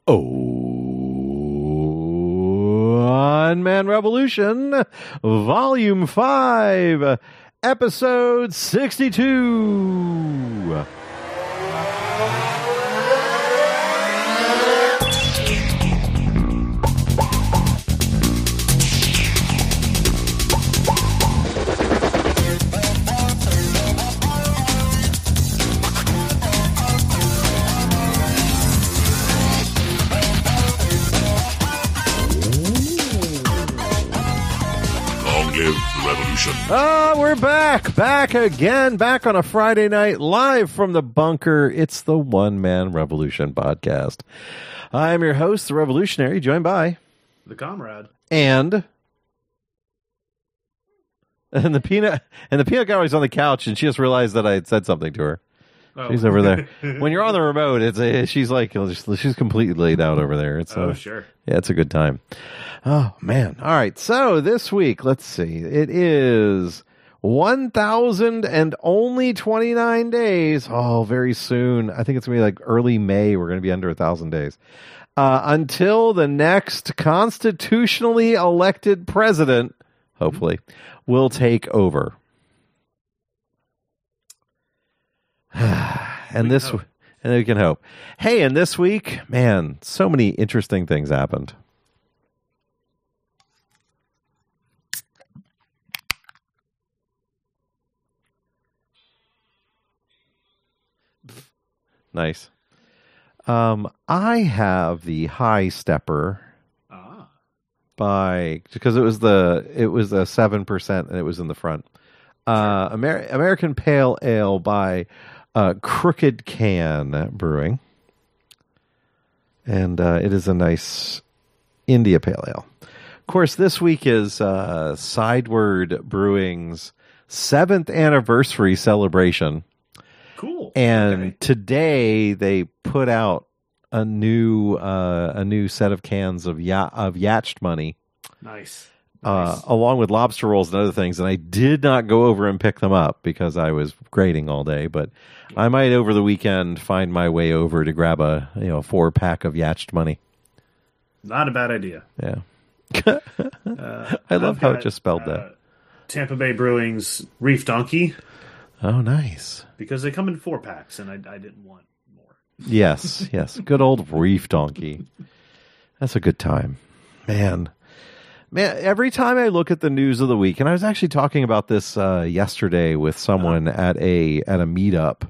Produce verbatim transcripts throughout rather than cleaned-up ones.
One Man Revolution, Volume five, Episode sixty-two. Ah, we're back, back again, back on a Friday night, live from the bunker. It's the One Man Revolution podcast. I'm your host, the Revolutionary, joined by the Comrade and and the peanut and the peanut gallery's on the couch, and she just realized that I had said something to her. Oh. She's over there. When you're on the remote, it's a, she's like she's completely laid out over there. It's oh a, sure, yeah, it's a good time. Oh man! All right, so this week, let's see. It is one thousand and only twenty-nine days. Oh, very soon. I think it's gonna be like early May. We're gonna be under a thousand days uh, until the next constitutionally elected president, hopefully, will take over. and this, hope. and we can hope. Hey, and this week, man, so many interesting things happened. Nice. Um, I have the High Stepper ah. by because it was the it was a seven percent and it was in the front. Uh, Amer- American Pale Ale by uh, Crooked Can Brewing, and uh, it is a nice India Pale Ale. Of course, this week is uh, Sideward Brewing's seventh anniversary celebration. Cool. And okay. Today they put out a new uh, a new set of cans of ya- of Yacht Money. Nice. Uh, nice. Along with lobster rolls and other things, and I did not go over and pick them up because I was grading all day. But I might over the weekend find my way over to grab a you know four pack of Yacht Money. Not a bad idea. Yeah. uh, I love I've how got, it just spelled uh, that. Tampa Bay Brewing's Reef Donkey. Oh, nice. Because they come in four packs, and I, I didn't want more. Yes, yes. Good old Reef Donkey. That's a good time. Man. Man, every time I look at the news of the week, and I was actually talking about this uh, yesterday with someone uh-huh. at a at a meetup,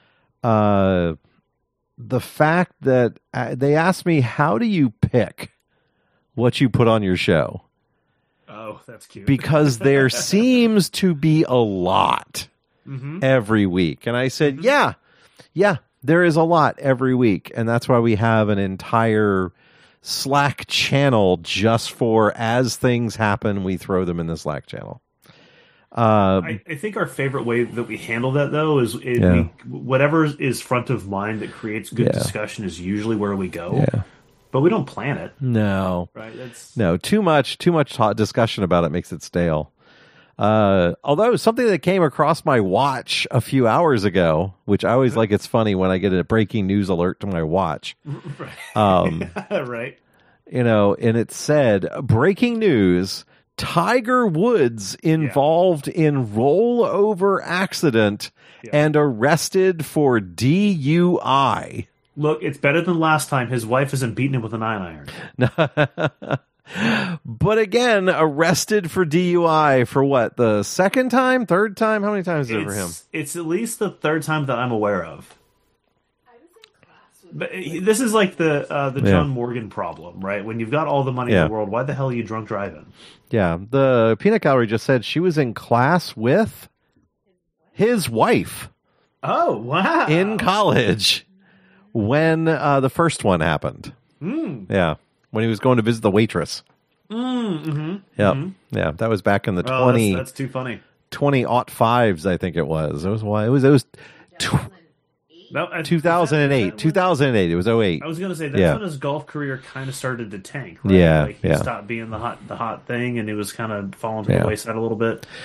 uh, the fact that uh, they asked me, how do you pick what you put on your show? Oh, that's cute. Because there seems to be a lot. Mm-hmm. Every week. And I said, mm-hmm. yeah, yeah, there is a lot every week. And that's why we have an entire Slack channel just for as things happen, we throw them in the Slack channel. Uh, I, I think our favorite way that we handle that, though, is it, yeah. we, whatever is front of mind that creates good yeah. discussion is usually where we go. Yeah. But we don't plan it. No. Right? That's... No, too much, too much ta- discussion about it makes it stale. Uh, although something that came across my watch a few hours ago, which I always like, it's funny when I get a breaking news alert to my watch. Right. Um, right. You know, and it said, breaking news, Tiger Woods involved yeah. in rollover accident yeah. and arrested for D U I. Look, it's better than last time. His wife isn't beating him with an iron iron. But again, arrested for D U I for what? The second time? Third time? How many times is it for him? It's at least the third time that I'm aware of. I was in class with but this is like the uh, the John yeah. Morgan problem, right? When you've got all the money yeah. in the world, why the hell are you drunk driving? Yeah, the peanut gallery just said she was in class with his wife. Oh, wow. In college when uh, the first one happened. Mm. Yeah. When he was going to visit the waitress. Mm, mm-hmm, yep. mm-hmm. Yeah. That was back in the oh, twenty. That's, that's too funny. twenty aught fives, I think it was. It was why it was. It was tw- no, two thousand eight. two thousand eight. It was oh eight. I was going to say that's yeah. when his golf career kind of started to tank. Right? Yeah. Like he yeah. stopped being the hot, the hot thing, and it was kind of falling to yeah. the wayside a little bit.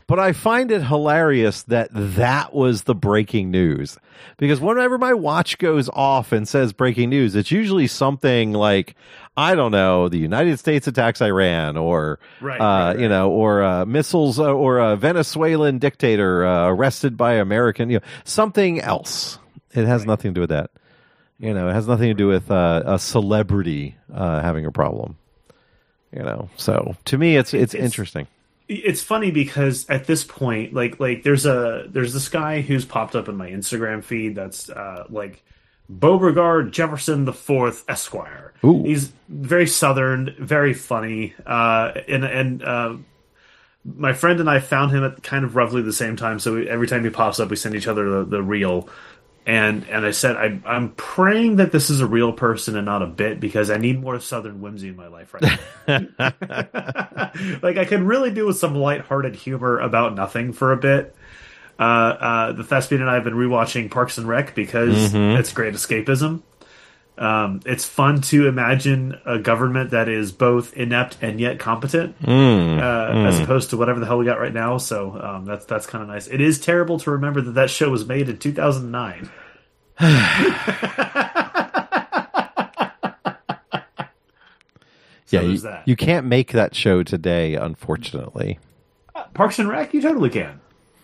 But I find it hilarious that that was the breaking news. Because whenever my watch goes off and says breaking news, it's usually something like, I don't know, the United States attacks Iran, or, right, uh, right, right. you know, or uh, missiles, uh, or a Venezuelan dictator uh, arrested by American, you know, something else. It has Right. nothing to do with that. You know, it has nothing to do with uh, a celebrity uh, having a problem. You know, so to me, it's it's, It's- interesting. It's funny because at this point, like like there's a there's this guy who's popped up in my Instagram feed that's uh, like Beauregard Jefferson the Fourth Esquire. Ooh. He's very southern, very funny, uh, and and uh, my friend and I found him at kind of roughly the same time. So we, every time he pops up, we send each other the, the reel. And and I said, I, I'm praying that this is a real person and not a bit, because I need more Southern whimsy in my life right now. Like, I could really do with some lighthearted humor about nothing for a bit. Uh, uh, the Thespian and I have been rewatching Parks and Rec because Mm-hmm. it's great escapism. Um, it's fun to imagine a government that is both inept and yet competent, Mm, uh, mm. as opposed to whatever the hell we got right now. So um, that's that's kind of nice. It is terrible to remember that that show was made in two thousand nine. So Yeah, there's you, that. you can't make that show today, unfortunately. Parks and Rec, you totally can.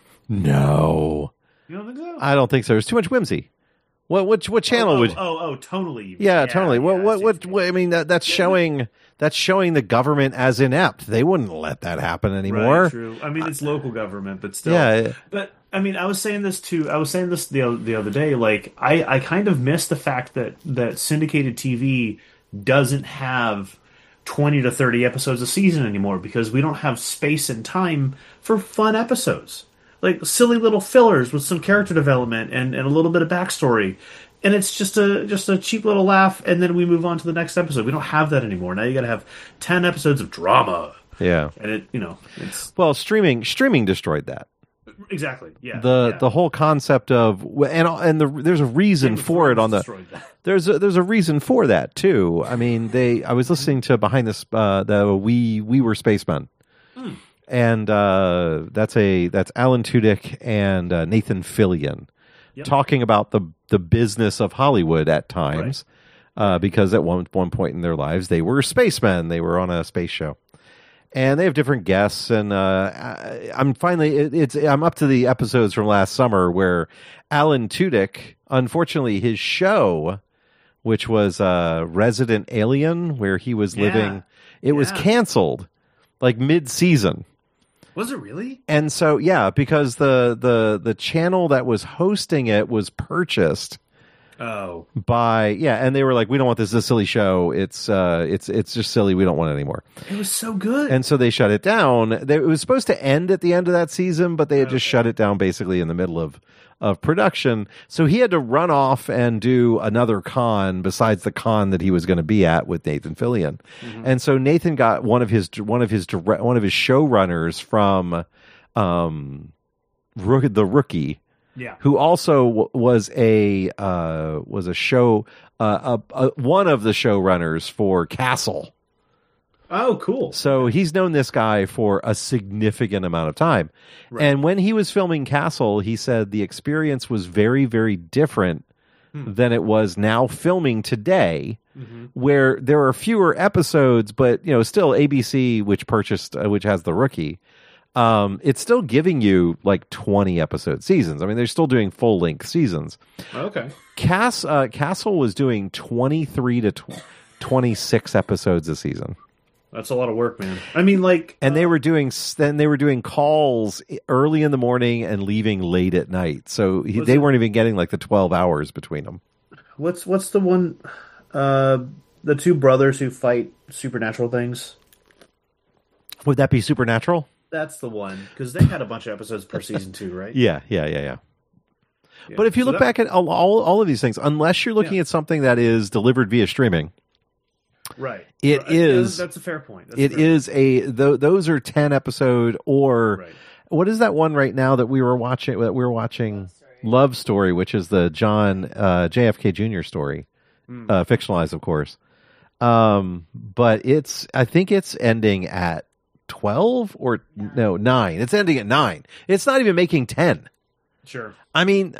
No, You don't think so? I don't think so. There's too much whimsy. What what what channel oh, would? Oh, oh, totally. you mean. yeah, totally. What yeah, I what see what, you what? I mean, that that's showing that's showing the government as inept. They wouldn't let that happen mean. anymore. Right, true. I mean, it's local government, but still. Yeah. But I mean, I was saying this too. I was saying this the other, the other day. Like, I I kind of miss the fact that that syndicated T V doesn't have twenty to thirty episodes a season anymore, because we don't have space and time for fun episodes. Like silly little fillers with some character development and, and a little bit of backstory. And it's just a just a cheap little laugh, and then we move on to the next episode. We don't have that anymore. Now you got to have ten episodes of drama, Yeah. and it you know it's Well, streaming streaming destroyed that. exactly yeah The yeah. the whole concept of and and the there's a reason Game of for it Thrones on the destroyed that. there's a, there's a reason for that too. I mean, they I was listening to Behind this uh, the we we were spacemen. Mm. And uh, that's a that's Alan Tudyk and uh, Nathan Fillion Yep. talking about the the business of Hollywood at times, uh, because at one one point in their lives they were spacemen. They were on a space show, and they have different guests. And uh, I, I'm finally it, it's I'm up to the episodes from last summer where Alan Tudyk, unfortunately, his show, which was uh, Resident Alien, where he was Yeah. living, it was Yeah. canceled like mid season. Was it really? And so, yeah, because the, the the channel that was hosting it was purchased Oh, by yeah, and they were like, we don't want this, this silly show. It's uh, it's it's just silly. We don't want it anymore. it was so good. And so they shut it down. They, it was supposed to end at the end of that season, but they had just Okay. shut it down basically in the middle of of production. So he had to run off and do another con besides the con that he was going to be at with Nathan Fillion. Mm-hmm. And so Nathan got one of his one of his direct, one of his showrunners from um, Rook, the Rookie, yeah. who also w- was a uh, was a show uh, a, a, one of the showrunners for Castle. Oh, cool. So he's known this guy for a significant amount of time. Right. And when he was filming Castle, he said the experience was very, very different Hmm. than it was now filming today, Mhm. where there are fewer episodes, but you know, still A B C, which purchased, uh, which has The Rookie, um, it's still giving you like twenty episode seasons. I mean, they're still doing full length seasons. Okay. Cass, uh, Castle was doing twenty-three to tw- twenty-six episodes a season. That's a lot of work, man. I mean, like, And they were doing then they were doing calls early in the morning and leaving late at night. So he, Was they it- weren't even getting like the twelve hours between them. what's what's the one? Uh, the two brothers who fight supernatural things. Would that be Supernatural? That's the one, because they had a bunch of episodes per season too, right? Yeah, yeah, yeah, yeah. Yeah. But if you So look that- back at all, all all of these things, unless you're looking Yeah. at something that is delivered via streaming, right, it Right. is- Yeah, that's a fair point. That's it a fair is a th- those are ten episode or point. Right. what is that one right now that we were watching that we were watching Love Story, which is the John uh, J F K Junior story, Mm. uh, fictionalized, of course. Um, but it's I think it's ending at twelve or no nine. It's ending at nine. It's not even making ten. Sure. I mean,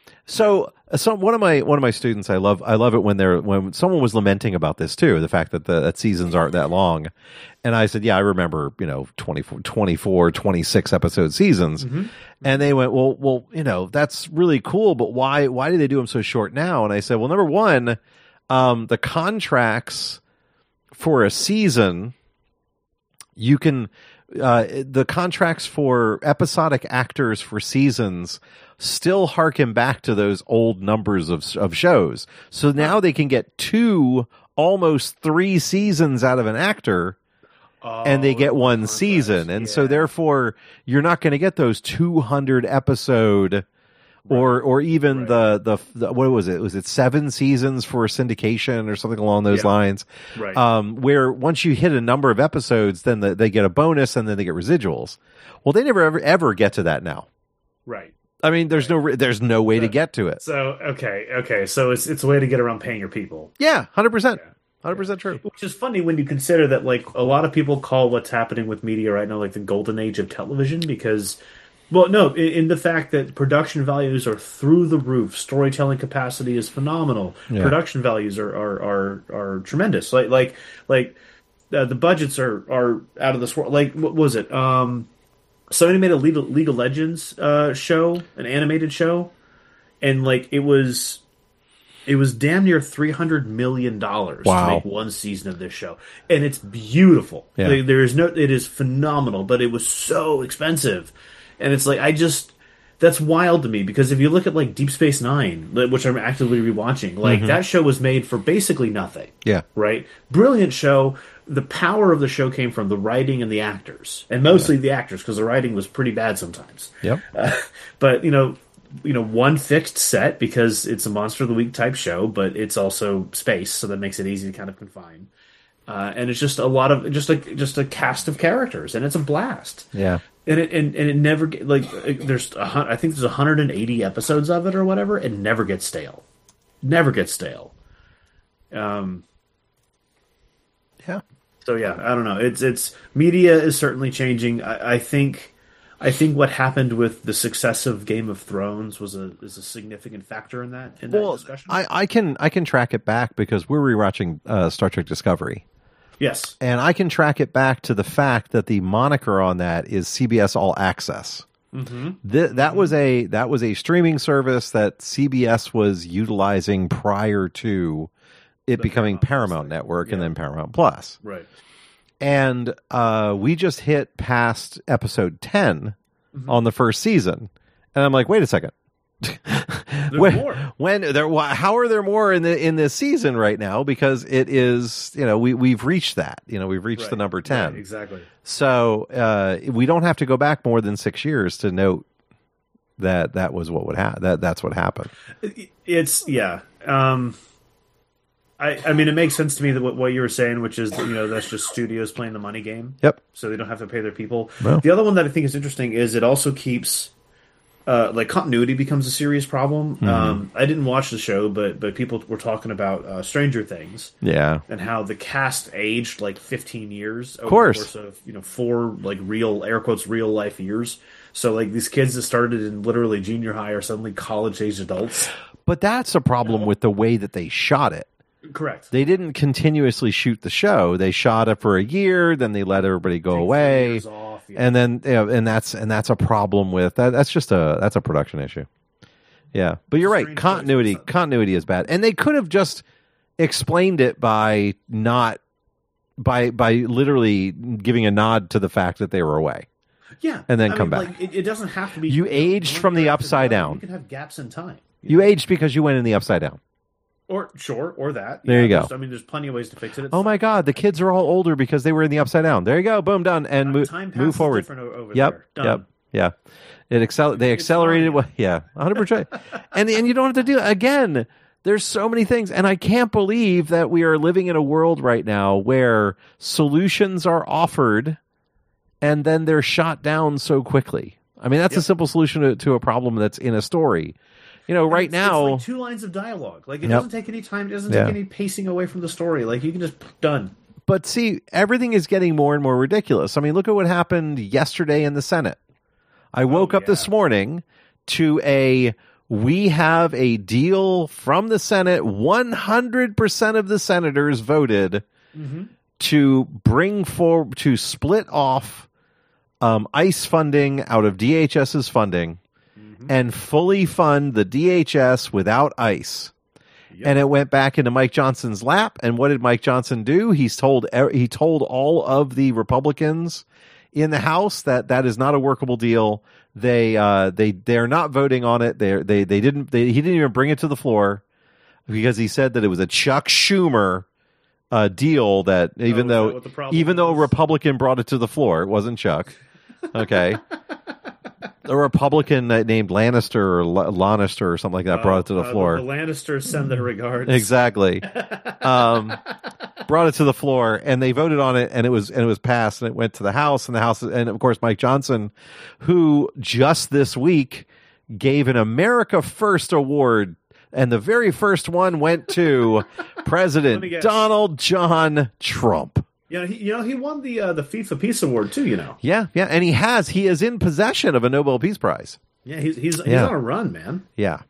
so so one of my one of my students, I love I love it when they're when someone was lamenting about this too, the fact that the that seasons aren't that long, and I said, yeah, I remember, you know, twenty-four, twenty-four, twenty-six episode seasons, mm-hmm. and they went, well, well, you know, that's really cool, but why why do they do them so short now? And I said, well, number one, um, the contracts for a season, you can. Uh, the contracts for episodic actors for seasons still harken back to those old numbers of of shows. So now they can get two, almost three seasons out of an actor, oh, and they get one season. And yeah. so therefore, you're not going to get those two hundred episode or right. or even right. the, the the what was it? Was it seven seasons for syndication or something along those yeah. lines? Right. Um, where once you hit a number of episodes, then the, they get a bonus and then they get residuals. Well, they never ever ever get to that now. Right. I mean, there's right. no there's no way so, to get to it. So okay, okay, so it's it's a way to get around paying your people. Yeah, hundred percent. Hundred percent true. Which is funny when you consider that, like, a lot of people call what's happening with media right now like the golden age of television because. Well, no, in, in the fact that production values are through the roof, storytelling capacity is phenomenal. Yeah. Production values are, are are are tremendous. Like like like uh, the budgets are, are out of this world. Like what was it? Um, somebody made a League of, League of Legends uh, show, an animated show, and like it was it was damn near three hundred million dollars wow. to make one season of this show, and it's beautiful. Yeah. Like, there is no, it is phenomenal, but it was so expensive. And it's like, I just, that's wild to me, because if you look at, like, Deep Space Nine, which I'm actively rewatching, like, mm-hmm. that show was made for basically nothing. Yeah. Right? Brilliant show. The power of the show came from the writing and the actors. And mostly yeah. the actors, because the writing was pretty bad sometimes. Yep. Uh, but, you know, you know, one fixed set, because it's a Monster of the Week type show, but it's also space, so that makes it easy to kind of confine. Uh, and it's just a lot of, just like, just a cast of characters, and it's a blast. Yeah. And it and, and it never get, like there's a, I think there's one hundred eighty episodes of it or whatever. It never gets stale, never gets stale. Um. Yeah. So yeah, I don't know. It's it's media is certainly changing. I, I think I think what happened with the success of Game of Thrones was a is a significant factor in that in that well, discussion. I, I can I can track it back because we're rewatching uh, Star Trek Discovery. Yes. And I can track it back to the fact that the moniker on that is C B S All Access. Mm-hmm. Th- that was a that was a streaming service that C B S was utilizing prior to it the becoming Paramount, Paramount Network yeah. and then Paramount Plus. Right. And uh, we just hit past episode ten mm-hmm. on the first season. And I'm like, wait a second. when, more. when there, how are there more in the in this season right now? Because it is, you know, we we've reached that. You know, we've reached right. the number ten. Right, exactly. So uh, we don't have to go back more than six years to note that that was what would happen. That that's what happened. It's yeah. Um, I I mean, it makes sense to me that what, what you were saying, which is that, you know, that's just studios playing the money game. Yep. So they don't have to pay their people. Well. The other one that I think is interesting is it also keeps. Uh, like continuity becomes a serious problem. Mm-hmm. Um, I didn't watch the show, but but people were talking about uh, Stranger Things, yeah, and how the cast aged like fifteen years over of course. the course of you know four like real air quotes real life years. So like these kids that started in literally junior high are suddenly college age adults. But that's a problem with the way that they shot it. Correct. They didn't continuously shoot the show. They shot it for a year, then they let everybody go Take away, years off, yeah. and then you know, and that's and that's a problem with that. That's just a that's a production issue. Yeah, but you're right. Continuity continuity is bad, and they could have just explained it by not by by literally giving a nod to the fact that they were away. Yeah, and then I come mean, back. Like, it, it doesn't have to be. You aged from the upside down. You can have gaps in time. You, you know? aged because you went in the upside down. Or sure, or that. There yeah, you go. Just, I mean, there's plenty of ways to fix it. It's oh my God, the kids are all older because they were in the upside down. There you go, boom, done, and move, move forward. Over yep, there. Done. yep, yeah. It accel- They accelerated. Well, yeah, one hundred percent. And and you don't have to do again. There's so many things, and I can't believe that we are living in a world right now where solutions are offered, and then they're shot down so quickly. I mean, that's yep. a simple solution to, to a problem that's in a story. You know, right it's, now, it's like two lines of dialogue. Like it yep. doesn't take any time. It doesn't yeah. take any pacing away from the story. Like you can just done. but see, everything is getting more and more ridiculous. I mean, look at what happened yesterday in the Senate. I woke oh, up yeah. this morning to a, we have a deal from the Senate. one hundred percent of the senators voted mm-hmm. to bring forward, to split off um, ICE funding out of D H S's funding mm-hmm. and fully fund the D H S without ICE. Yep. And it went back into Mike Johnson's lap. And what did Mike Johnson do? He's told he told all of the Republicans in the House that that is not a workable deal. They uh, they they're not voting on it. They they they didn't. They, he didn't even bring it to the floor because he said that it was a Chuck Schumer uh, deal. That even oh, though that even was? though a Republican brought it to the floor, it wasn't Chuck. Okay. A Republican named Lannister or L- Lannister or something like that uh, brought it to the uh, floor. The, the Lannisters send their regards. Exactly. Um, brought it to the floor, and they voted on it, and it was and it was passed, and it went to the House, and the House, and of course Mike Johnson, who just this week gave an America First award, and the very first one went to President Donald John Trump. Yeah, he, you know, he won the uh, the FIFA Peace Award too. You know. Yeah, yeah, and he has. He is in possession of a Nobel Peace Prize. Yeah, he's he's, he's yeah. on a run, man. Yeah,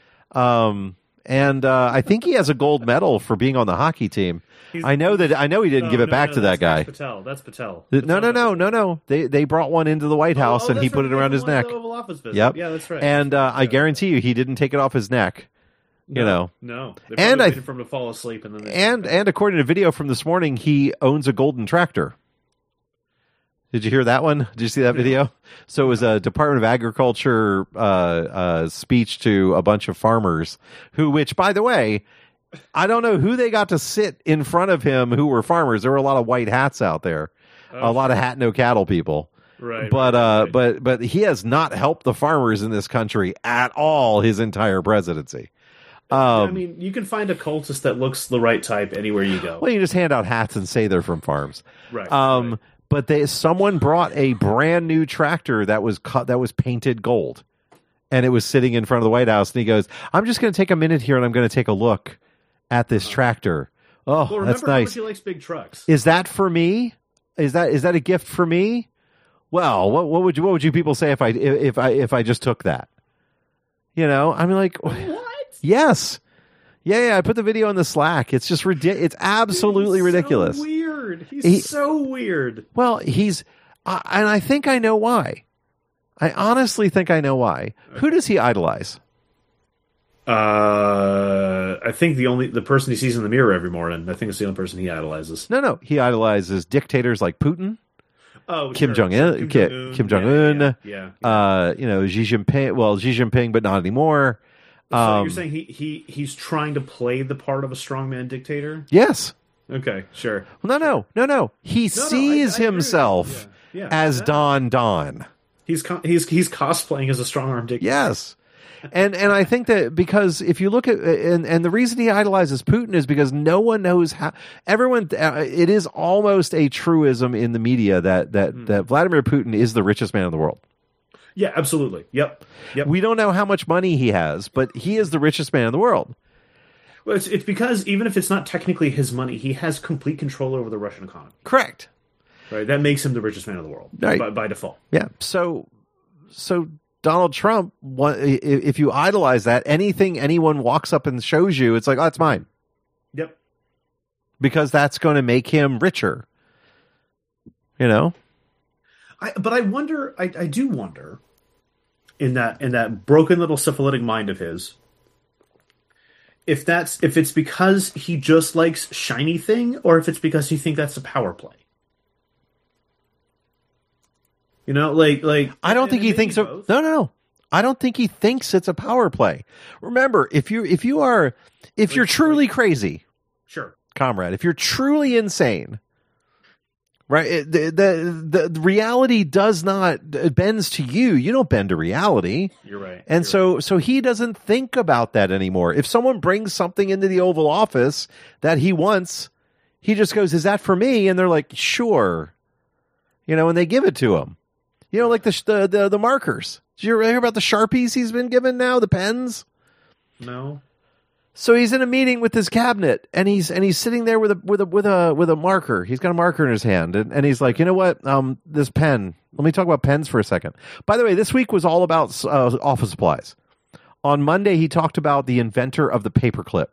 um, and uh, I think he has a gold medal for being on the hockey team. He's, I know that. I know he didn't no, give it no, back no, to that guy. That's Patel. That's Patel. The, no, no, no, no, no. They they brought one into the White House, oh, oh, and he put right. it around his neck. Oval Office visit. Yep. Yeah, that's right. And uh, yeah. I guarantee you, he didn't take it off his neck. You no, know, no. They and I waited for him to fall asleep, and then they and and according to video from this morning, he owns a golden tractor. Did you hear that one? Did you see that video? So it was a Department of Agriculture uh, uh, speech to a bunch of farmers who, which, by the way, I don't know who they got to sit in front of him who were farmers. There were a lot of white hats out there, oh, a lot of hat no cattle people. Right, but right, uh, right. but but he has not helped the farmers in this country at all his entire presidency. Um, I mean, you can find a cultist that looks the right type anywhere you go. Well, you just hand out hats and say they're from farms, right? Um, right. But they someone brought a brand new tractor that was cut that was painted gold, and it was sitting in front of the White House. And he goes, "I'm just going to take a minute here, and I'm going to take a look at this uh-huh. tractor." Oh, well, that's nice. How much he likes big trucks. Is that for me? Is that is that a gift for me? Well, what what would you what would you people say if I if I if I just took that? You know, I mean, like what? Yes, yeah, yeah. I put the video in the Slack. It's just ridiculous. It's absolutely Dude, he's ridiculous. So weird. He's he, so weird. Well, he's, uh, and I think I know why. I honestly think I know why. Okay. Who does he idolize? Uh, I think the only the person he sees in the mirror every morning. I think it's the only person he idolizes. No, no, he idolizes dictators like Putin. Oh, Kim sure. Jong Un, Kim Jong Un, Kim Jong Un, yeah, yeah, yeah. Uh, you know, Xi Jinping. Well, Xi Jinping, but not anymore. So um, you're saying he, he he's trying to play the part of a strongman dictator? Yes. Okay, sure. Well, no, no, no, no. He no, sees no, I, I himself yeah. Yeah, as exactly. Don Don. He's he's he's cosplaying as a strong arm dictator. Yes. and and I think that because if you look at and and the reason he idolizes Putin is because no one knows how everyone uh, it is almost a truism in the media that that mm. that Vladimir Putin is the richest man in the world. Yeah, absolutely. Yep. Yep. We don't know how much money he has, but he is the richest man in the world. Well, it's it's because even if it's not technically his money, he has complete control over the Russian economy. Correct. Right. That makes him the richest man in the world right. by, by default. Yeah. So so. Donald Trump, if you idolize that, anything anyone walks up and shows you, it's like, oh, it's mine. Yep. Because that's going to make him richer. You know? I, but I wonder, I, I do wonder, in that in that broken little syphilitic mind of his, if that's if it's because he just likes shiny thing, or if it's because he thinks that's a power play. You know, like, like I don't think he thinks so. No, no, no. I don't think he thinks it's a power play. Remember, if you if you are if like, you're truly like, crazy, sure, comrade, if you're truly insane, right? It, the, the the reality does not it bends to you. You don't bend to reality. You're right. And you're so right. so he doesn't think about that anymore. If someone brings something into the Oval Office that he wants, he just goes, "Is that for me?" And they're like, "Sure," you know, and they give it to him. You know, like the, the the the markers. Did you ever hear about the Sharpies he's been given now? The pens? No. So he's in a meeting with his cabinet, and he's and he's sitting there with a with a with a with a marker. He's got a marker in his hand, and, and he's like, you know what? Um, this pen. Let me talk about pens for a second. By the way, this week was all about uh, office supplies. On Monday, he talked about the inventor of the paperclip.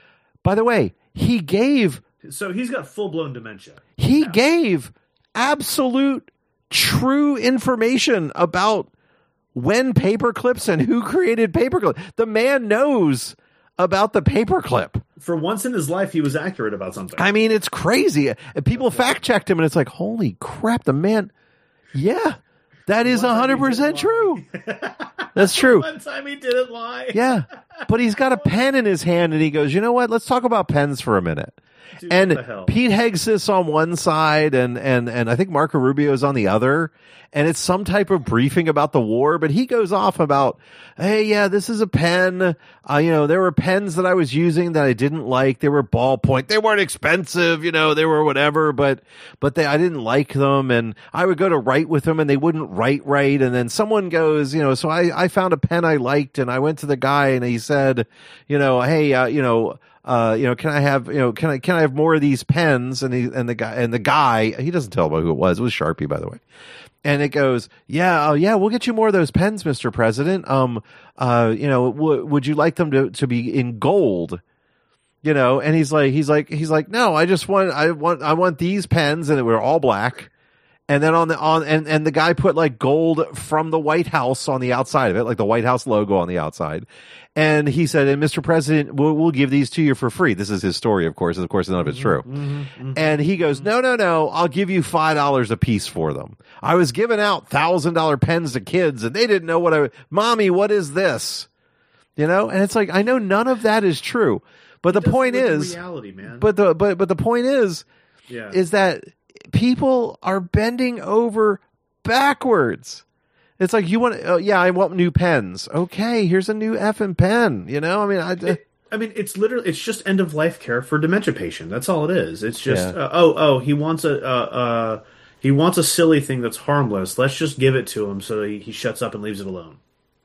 By the way, he gave. So he's got full blown dementia. He now. gave absolute, true information about when paperclips and who created paperclip. The man knows about the paperclip. For once in his life, he was accurate about something. I mean, it's crazy. And people fact checked him, and it's like, holy crap, the man. Yeah, that is one hundred percent true. That's true. One time he didn't lie. Yeah, but he's got a pen in his hand, and he goes, you know what? Let's talk about pens for a minute. Dude, and what the hell? Pete Hegseth on one side, and and and I think Marco Rubio's on the other, and it's some type of briefing about the war. But he goes off about, hey, yeah, this is a pen. Uh, you know, there were pens that I was using that I didn't like. They were ballpoint. They weren't expensive. You know, they were whatever, but but they I didn't like them, and I would go to write with them, and they wouldn't write right. And then someone goes, you know, so I I found a pen I liked, and I went to the guy, and he said, you know, hey, uh, you know. Uh, you know, can I have, you know, can I, can I have more of these pens? And he, and the guy, and the guy, he doesn't tell about who it was. It was Sharpie, by the way. And it goes, yeah, oh yeah, we'll get you more of those pens, Mister President. Um, uh, you know, w- would you like them to, to be in gold? You know, and he's like, he's like, he's like, no, I just want, I want, I want these pens, and they were all black. And then on the, on, and, and the guy put like gold from the White House on the outside of it, like the White House logo on the outside. And he said, and Mister President, we'll, we'll give these to you for free. This is his story, of course. Of course, none of it's true. Mm-hmm, mm-hmm, and he goes, no, no, no, I'll give you five dollars a piece for them. I was giving out one thousand dollars pens to kids, and they didn't know what I, Mommy, what is this? You know? And it's like, I know none of that is true. But the point is, reality, man. But the, but, but the point is, yeah. is that people are bending over backwards. It's like, you want, uh, yeah, I want new pens. Okay, here's a new effing pen. You know, I mean, I, it, I mean, it's literally, it's just end of life care for a dementia patient. That's all it is. It's just, Yeah. uh, oh, oh, he wants a, uh, uh, he wants a silly thing that's harmless. Let's just give it to him so he, he shuts up and leaves it alone.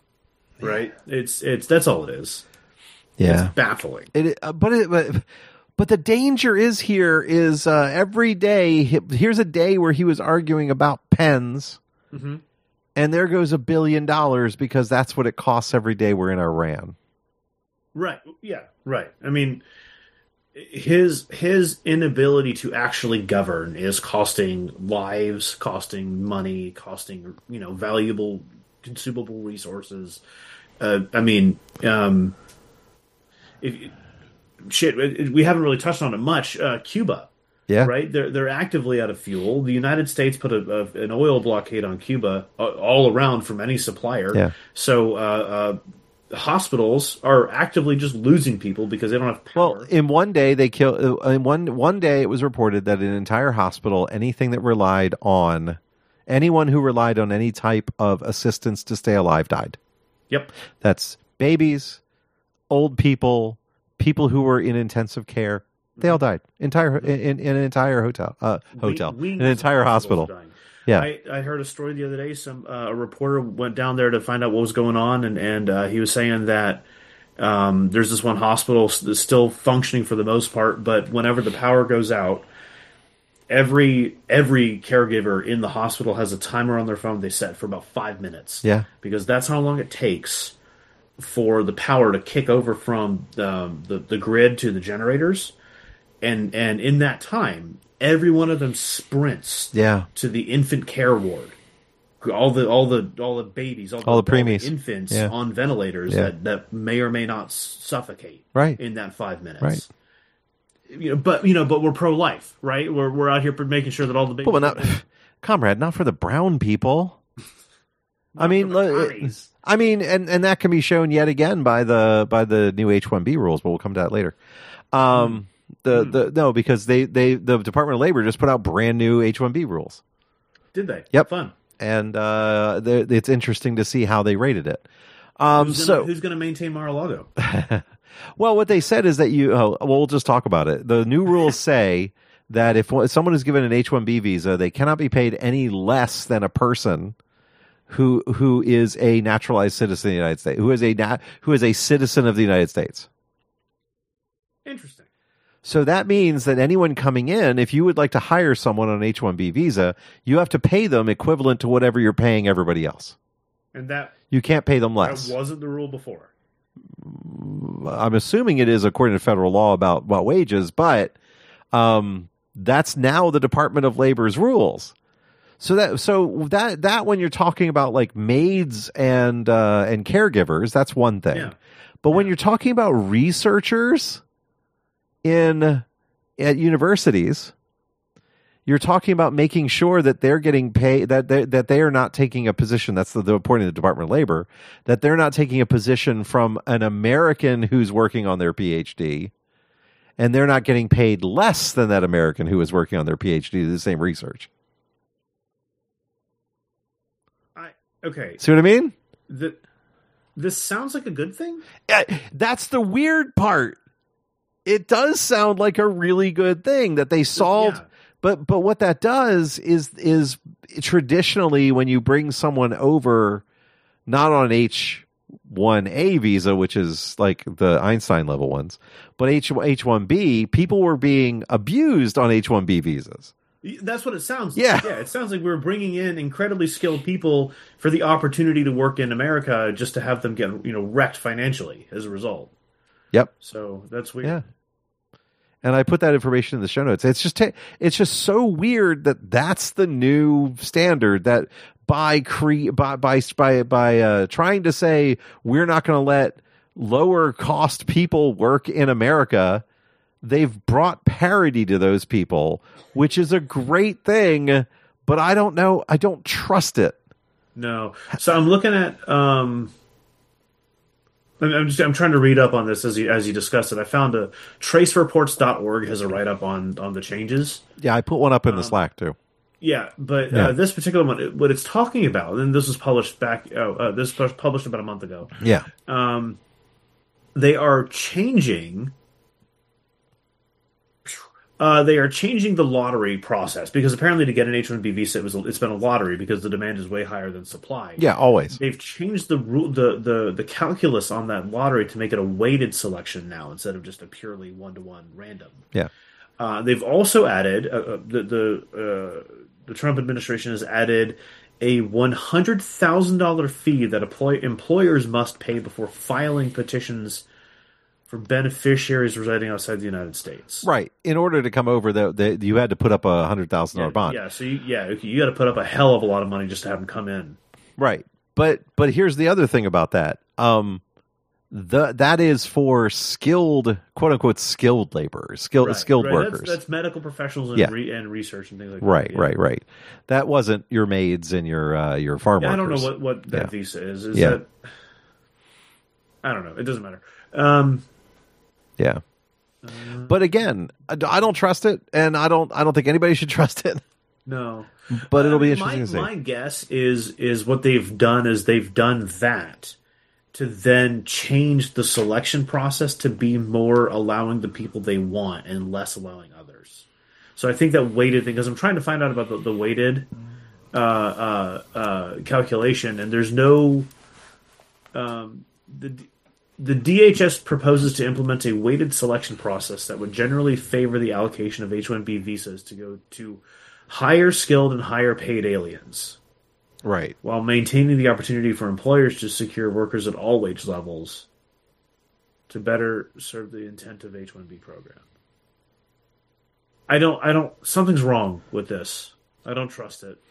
Right? It's, it's, that's all it is. yeah, It's baffling. it, uh, but it, but, but the danger is here is uh, every day. Here's a day where he was arguing about pens. Mm-hmm. And there goes a billion dollars because that's what it costs every day we're in Iran. Right. Yeah. Right. I mean, his his inability to actually govern is costing lives, costing money, costing, you know, valuable, consumable resources. Uh, I mean, um, if, shit, we haven't really touched on it much. Uh, Cuba. Yeah. Right. They're they're actively out of fuel. The United States put a, a, an oil blockade on Cuba uh, all around from any supplier. Yeah. So uh, uh, hospitals are actively just losing people because they don't have power. Well, in one day they kill. In one one day, it was reported that an entire hospital, anything that relied on, anyone who relied on any type of assistance to stay alive, died. Yep. That's babies, old people, people who were in intensive care. They all died. Entire in, in, in an entire hotel, uh, hotel, We, an entire hospital. Yeah, I, I heard a story the other day. Some uh, a reporter went down there to find out what was going on, and and uh, he was saying that um, there's this one hospital that's still functioning for the most part, but whenever the power goes out, every every caregiver in the hospital has a timer on their phone they set for about five minutes. Yeah, because that's how long it takes for the power to kick over from um, the the grid to the generators. And and in that time, every one of them sprints yeah. to the infant care ward. All the all the all the babies, all, all the, the preemies, all the infants yeah. on ventilators yeah. that, that may or may not suffocate right. in that five minutes. Right. You know, but you know, but we're pro life, right? We're we're out here making sure that all the babies. But not, comrade, not for the brown people. I mean, I mean, and, and that can be shown yet again by the by the new H one B rules, but we'll come to that later. Um. Mm. The, the no because they, they the Department of Labor just put out brand new H one B rules. Did they? Yep. Fun. And uh, it's interesting to see how they rated it. Um, who's gonna, so who's going to maintain Mar-a-Lago? Well, what they said is that you. Oh, well, we'll just talk about it. The new rules say that if someone is given an H one B visa, they cannot be paid any less than a person who who is a naturalized citizen of the United States, who is a nat, who is a citizen of the United States. Interesting. So that means that anyone coming in, if you would like to hire someone on an H one B visa, you have to pay them equivalent to whatever you're paying everybody else. And that you can't pay them less. That wasn't the rule before. I'm assuming it is according to federal law about, about wages, but um, that's now the Department of Labor's rules. So that so that that when you're talking about like maids and uh, and caregivers, that's one thing. Yeah. But yeah. when you're talking about researchers in at universities, you're talking about making sure that they're getting paid, that they, that they are not taking a position. That's the, the point of the Department of Labor, that they're not taking a position from an American who's working on their PhD, and they're not getting paid less than that American who is working on their PhD to do the same research. I okay. See what I mean? The, this sounds like a good thing. Uh, that's the weird part. It does sound like a really good thing that they solved. Yeah. But but what that does is is traditionally when you bring someone over, not on an H one A visa, which is like the Einstein level ones, but H H one B, people were being abused on H one B visas. That's what it sounds yeah. like. Yeah, it sounds like we're bringing in incredibly skilled people for the opportunity to work in America just to have them get, you know, wrecked financially as a result. Yep. So that's weird. Yeah. And I put that information in the show notes. It's just ta- it's just so weird that that's the new standard, that by cre- by by by, by uh, trying to say we're not going to let lower cost people work in America, they've brought parity to those people, which is a great thing, but I don't know, I don't trust it. No. So I'm looking at um I'm just I'm trying to read up on this as you as you discussed it. I found a trace reports dot org has a write up on on the changes. Yeah, I put one up in the um, Slack too. Yeah, but yeah. Uh, this particular one, what it's talking about, and this was published back. Oh, uh, this was published about a month ago. Yeah, um, they are changing. Uh, they are changing the lottery process because apparently to get an H one B visa, it was it's been a lottery because the demand is way higher than supply. Yeah, always. They've changed the rule, the, the the calculus on that lottery to make it a weighted selection now instead of just a purely one to one random. Yeah. Uh, they've also added uh, uh, the the uh, the Trump administration has added a one hundred thousand dollar fee that employ- employers must pay before filing petitions for beneficiaries residing outside the United States. Right. In order to come over, the, the you had to put up a hundred thousand yeah, dollar bond. Yeah. So you, yeah, you got to put up a hell of a lot of money just to have them come in. Right. But but here's the other thing about that. Um, the that is for skilled, quote unquote, skilled laborers, skilled right, skilled right. workers. That's, that's medical professionals and, yeah. re- and research and things like right, that. Right. Right. Right. That wasn't your maids and your uh, your farm yeah, workers. I don't know what what that yeah. visa is. Is yeah. that? I don't know. It doesn't matter. Um, Yeah, but again, I don't trust it, and I don't. I don't think anybody should trust it. No, but it'll I mean, be interesting my, to see. My guess is is what they've done is they've done that to then change the selection process to be more allowing the people they want and less allowing others. So I think that weighted thing, because I'm trying to find out about the, the weighted uh, uh, uh, calculation, and there's no um, the. The D H S proposes to implement a weighted selection process that would generally favor the allocation of H one B visas to go to higher skilled and higher paid aliens. Right. While maintaining the opportunity for employers to secure workers at all wage levels to better serve the intent of H one B program. I don't I don't something's wrong with this. I don't trust it.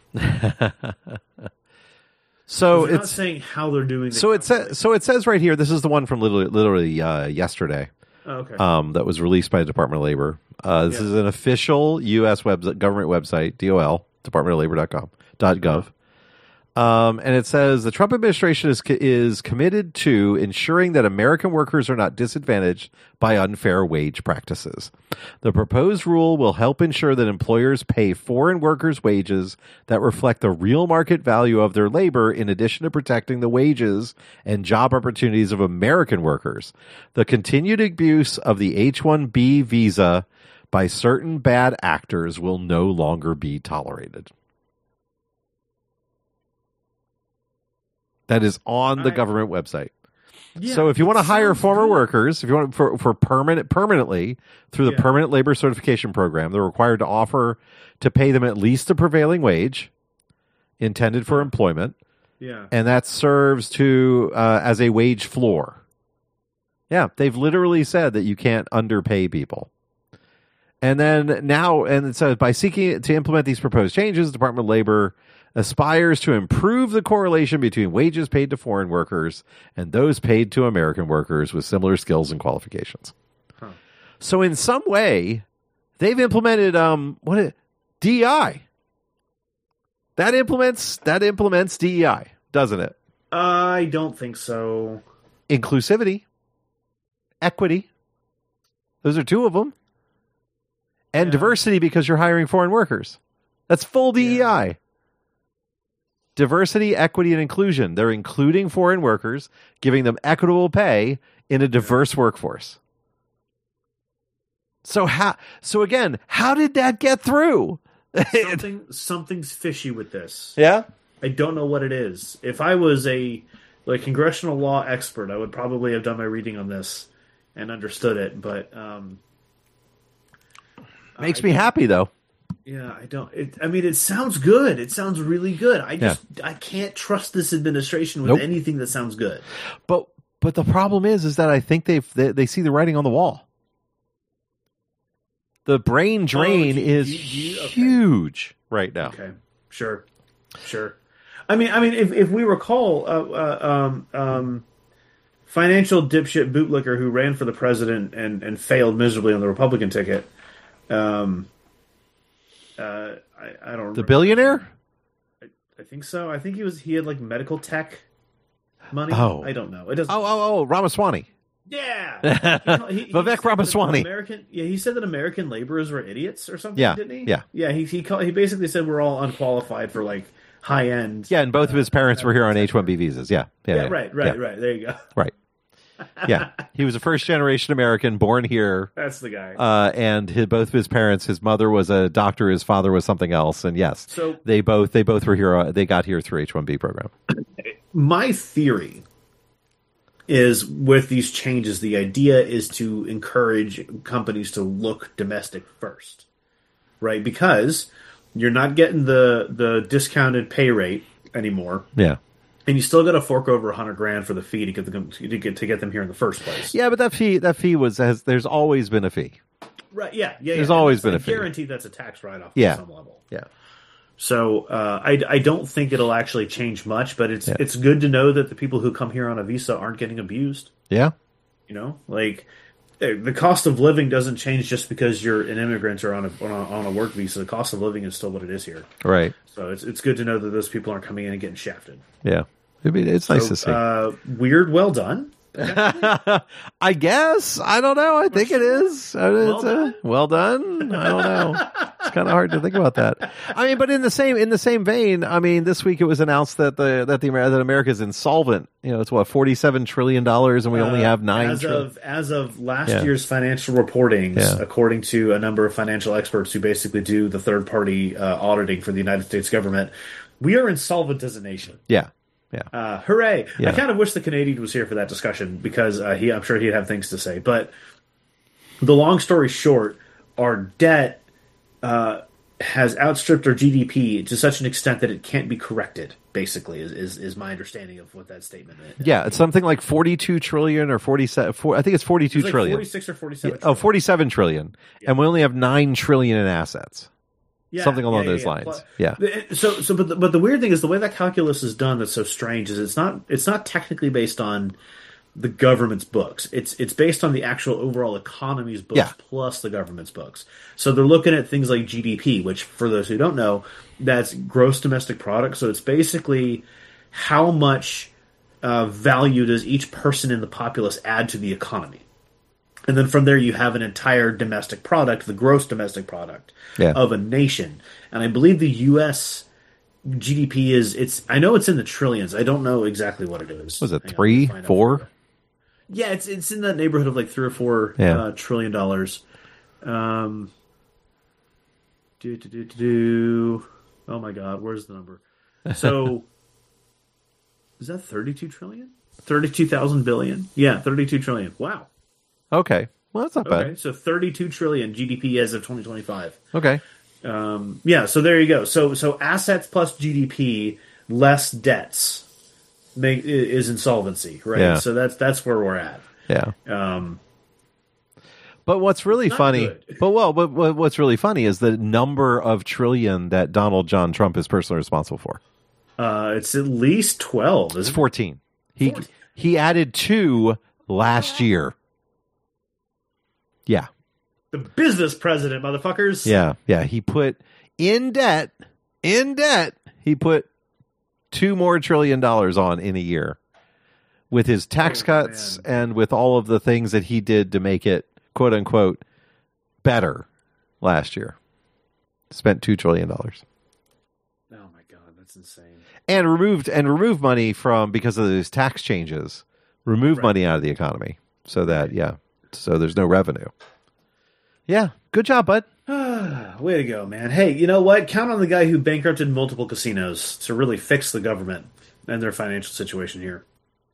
So they're it's not saying how they're doing. The so it says so it says right here. This is the one from literally, literally uh, yesterday. Oh, okay. Um, that was released by the Department of Labor. Uh, this yeah. is an official U S web government website, D O L, department of labor dot com dot gov. Um, and it says the Trump administration is is committed to ensuring that American workers are not disadvantaged by unfair wage practices. The proposed rule will help ensure that employers pay foreign workers wages that reflect the real market value of their labor, in addition to protecting the wages and job opportunities of American workers. The continued abuse of the H one B visa by certain bad actors will no longer be tolerated. That is on the I, government website. Yeah, so if you want to hire sounds former good. workers, if you want for for permanent permanently through the Yeah. permanent labor certification program, they're required to offer to pay them at least the prevailing wage intended for employment, Yeah. and that serves to uh, as a wage floor. Yeah, they've literally said that you can't underpay people. And then now, and it says by seeking to implement these proposed changes, the Department of Labor aspires to improve the correlation between wages paid to foreign workers and those paid to American workers with similar skills and qualifications. Huh. So in some way, they've implemented um what it, D E I. That implements that implements D E I, doesn't it? I don't think so. Inclusivity, equity. Those are two of them. And Yeah. diversity because you're hiring foreign workers. That's full D E I. Yeah. Diversity, equity, and inclusion. They're including foreign workers, giving them equitable pay in a diverse workforce. So how? So again, how did that get through? Something something's fishy with this. Yeah. I don't know what it is. If I was a like congressional law expert, I would probably have done my reading on this and understood it. But um, Makes I me don't- happy though. Yeah, I don't. It, I mean, it sounds good. It sounds really good. I just I can't trust this administration with Nope. anything that sounds good. But but the problem is, is that I think they've they, they see the writing on the wall. The brain drain do you- is do you- do you- okay. huge right now. Okay, sure, sure. I mean, I mean, if if we recall, uh, uh, um, um, financial dipshit bootlicker who ran for the president and and failed miserably on the Republican ticket. Um, uh, I, I don't remember. The billionaire? I think so. I think he was. He had like medical tech money. Oh. I don't know. It doesn't. Oh, oh, oh, Ramaswamy. Yeah, he, he, he Vivek said that Ramaswamy. American, yeah, he said that American laborers were idiots or something. Yeah, didn't he? yeah. yeah. He he called, he basically said we're all unqualified for like high end. Yeah, and both of his parents were here on H one B visas. Yeah. Yeah, yeah, yeah, right, right, yeah, right. There you go. Right. Yeah. He was a first generation American born here. That's the guy. Uh, and his, both of his parents, his mother was a doctor, his father was something else. And yes, So- they both they both were here. Uh, they got here through H one B program. My theory is with these changes, the idea is to encourage companies to look domestic first, right? Because you're not getting the the discounted pay rate anymore. Yeah. And you still got to fork over a hundred grand for the fee to get them to get to get them here in the first place. Yeah, but that fee that fee was has there's always been a fee. Right? Yeah, yeah. There's yeah. always And been I a fee. guarantee that's a tax write off Yeah. at some level. Yeah. So uh, I I don't think it'll actually change much, but it's Yeah. it's good to know that the people who come here on a visa aren't getting abused. Yeah. You know, like eh, the cost of living doesn't change just because you're an immigrant or on a on a, on a work visa. The cost of living is still what it is here. Right. So it's it's good to know that those people aren't coming in and getting shafted. Yeah. I mean, it's nice So, to see. Uh, weird, well done. I guess. I don't know. I think it is. Uh, Well it's, uh, done. well done. I don't know. It's kind of hard to think about that. I mean, but in the same in the same vein, I mean, this week it was announced that the that the Amer- that America is insolvent. You know, it's what forty-seven trillion dollars, and we only Uh, have nine. as trillion. of as of last Yeah. year's financial reportings, Yeah. according to a number of financial experts who basically do the third party uh, auditing for the United States government, we are insolvent as a nation. Yeah. Yeah. Uh, hooray! Yeah. I kind of wish the Canadian was here for that discussion because uh, he, I'm sure he'd have things to say. But the long story short, our debt uh, has outstripped our G D P to such an extent that it can't be corrected. Basically, is is, is my understanding of what that statement is. Yeah, it's something like forty-two trillion or forty-seven. I think it's forty-two It's like trillion. forty-six or forty-seven. Oh, forty-seven trillion. And we only have nine trillion in assets. Yeah, Something along yeah, those yeah, lines. Plus- Yeah. the- So, so, but the, but the weird thing is the way that calculus is done. That's so strange. Is it's not it's not technically based on the government's books. It's it's based on the actual overall economy's books Yeah. plus the government's books. So they're looking at things like G D P, which for those who don't know, that's gross domestic product. So it's basically how much uh, value does each person in the populace add to the economy. And then from there, you have an entire domestic product, the gross domestic product Yeah. of a nation. And I believe the U S G D P is it's. I know it's in the trillions. I don't know exactly what it is. Was it Hang on, three, let me find out four? for you. Yeah, it's it's in that neighborhood of like three or four Yeah. uh, trillion dollars. Um, do do do do do. Oh my God, where's the number? So, is that thirty-two trillion? thirty-two thousand billion. Yeah, thirty-two trillion. Wow. Okay. Well, that's not bad. Okay, so thirty-two trillion G D P as of twenty twenty-five. Okay. Um, yeah, so there you go. So so assets plus G D P less debts make is insolvency, right? Yeah. So that's that's where we're at. Yeah. Um, But what's really not funny, good. but well, but what- what's really funny is the number of trillion that Donald John Trump is personally responsible for. uh, it's at least twelve. It's Isn't it? fourteen. He fourteen. he added two last year. Yeah, The business president, motherfuckers. yeah, yeah. He put in debt, in debt. He put two more trillion dollars on in a year with his tax Oh, cuts man. and with all of the things that he did to make it quote unquote better last year. Spent two trillion dollars. Oh my god, that's insane. And removed and removed money from because of those tax changes. Remove Right. money out of the economy so that yeah, so there's no revenue. Yeah, good job, bud. Way to go, man. Hey, you know what? Count on the guy who bankrupted multiple casinos to really fix the government and their financial situation here.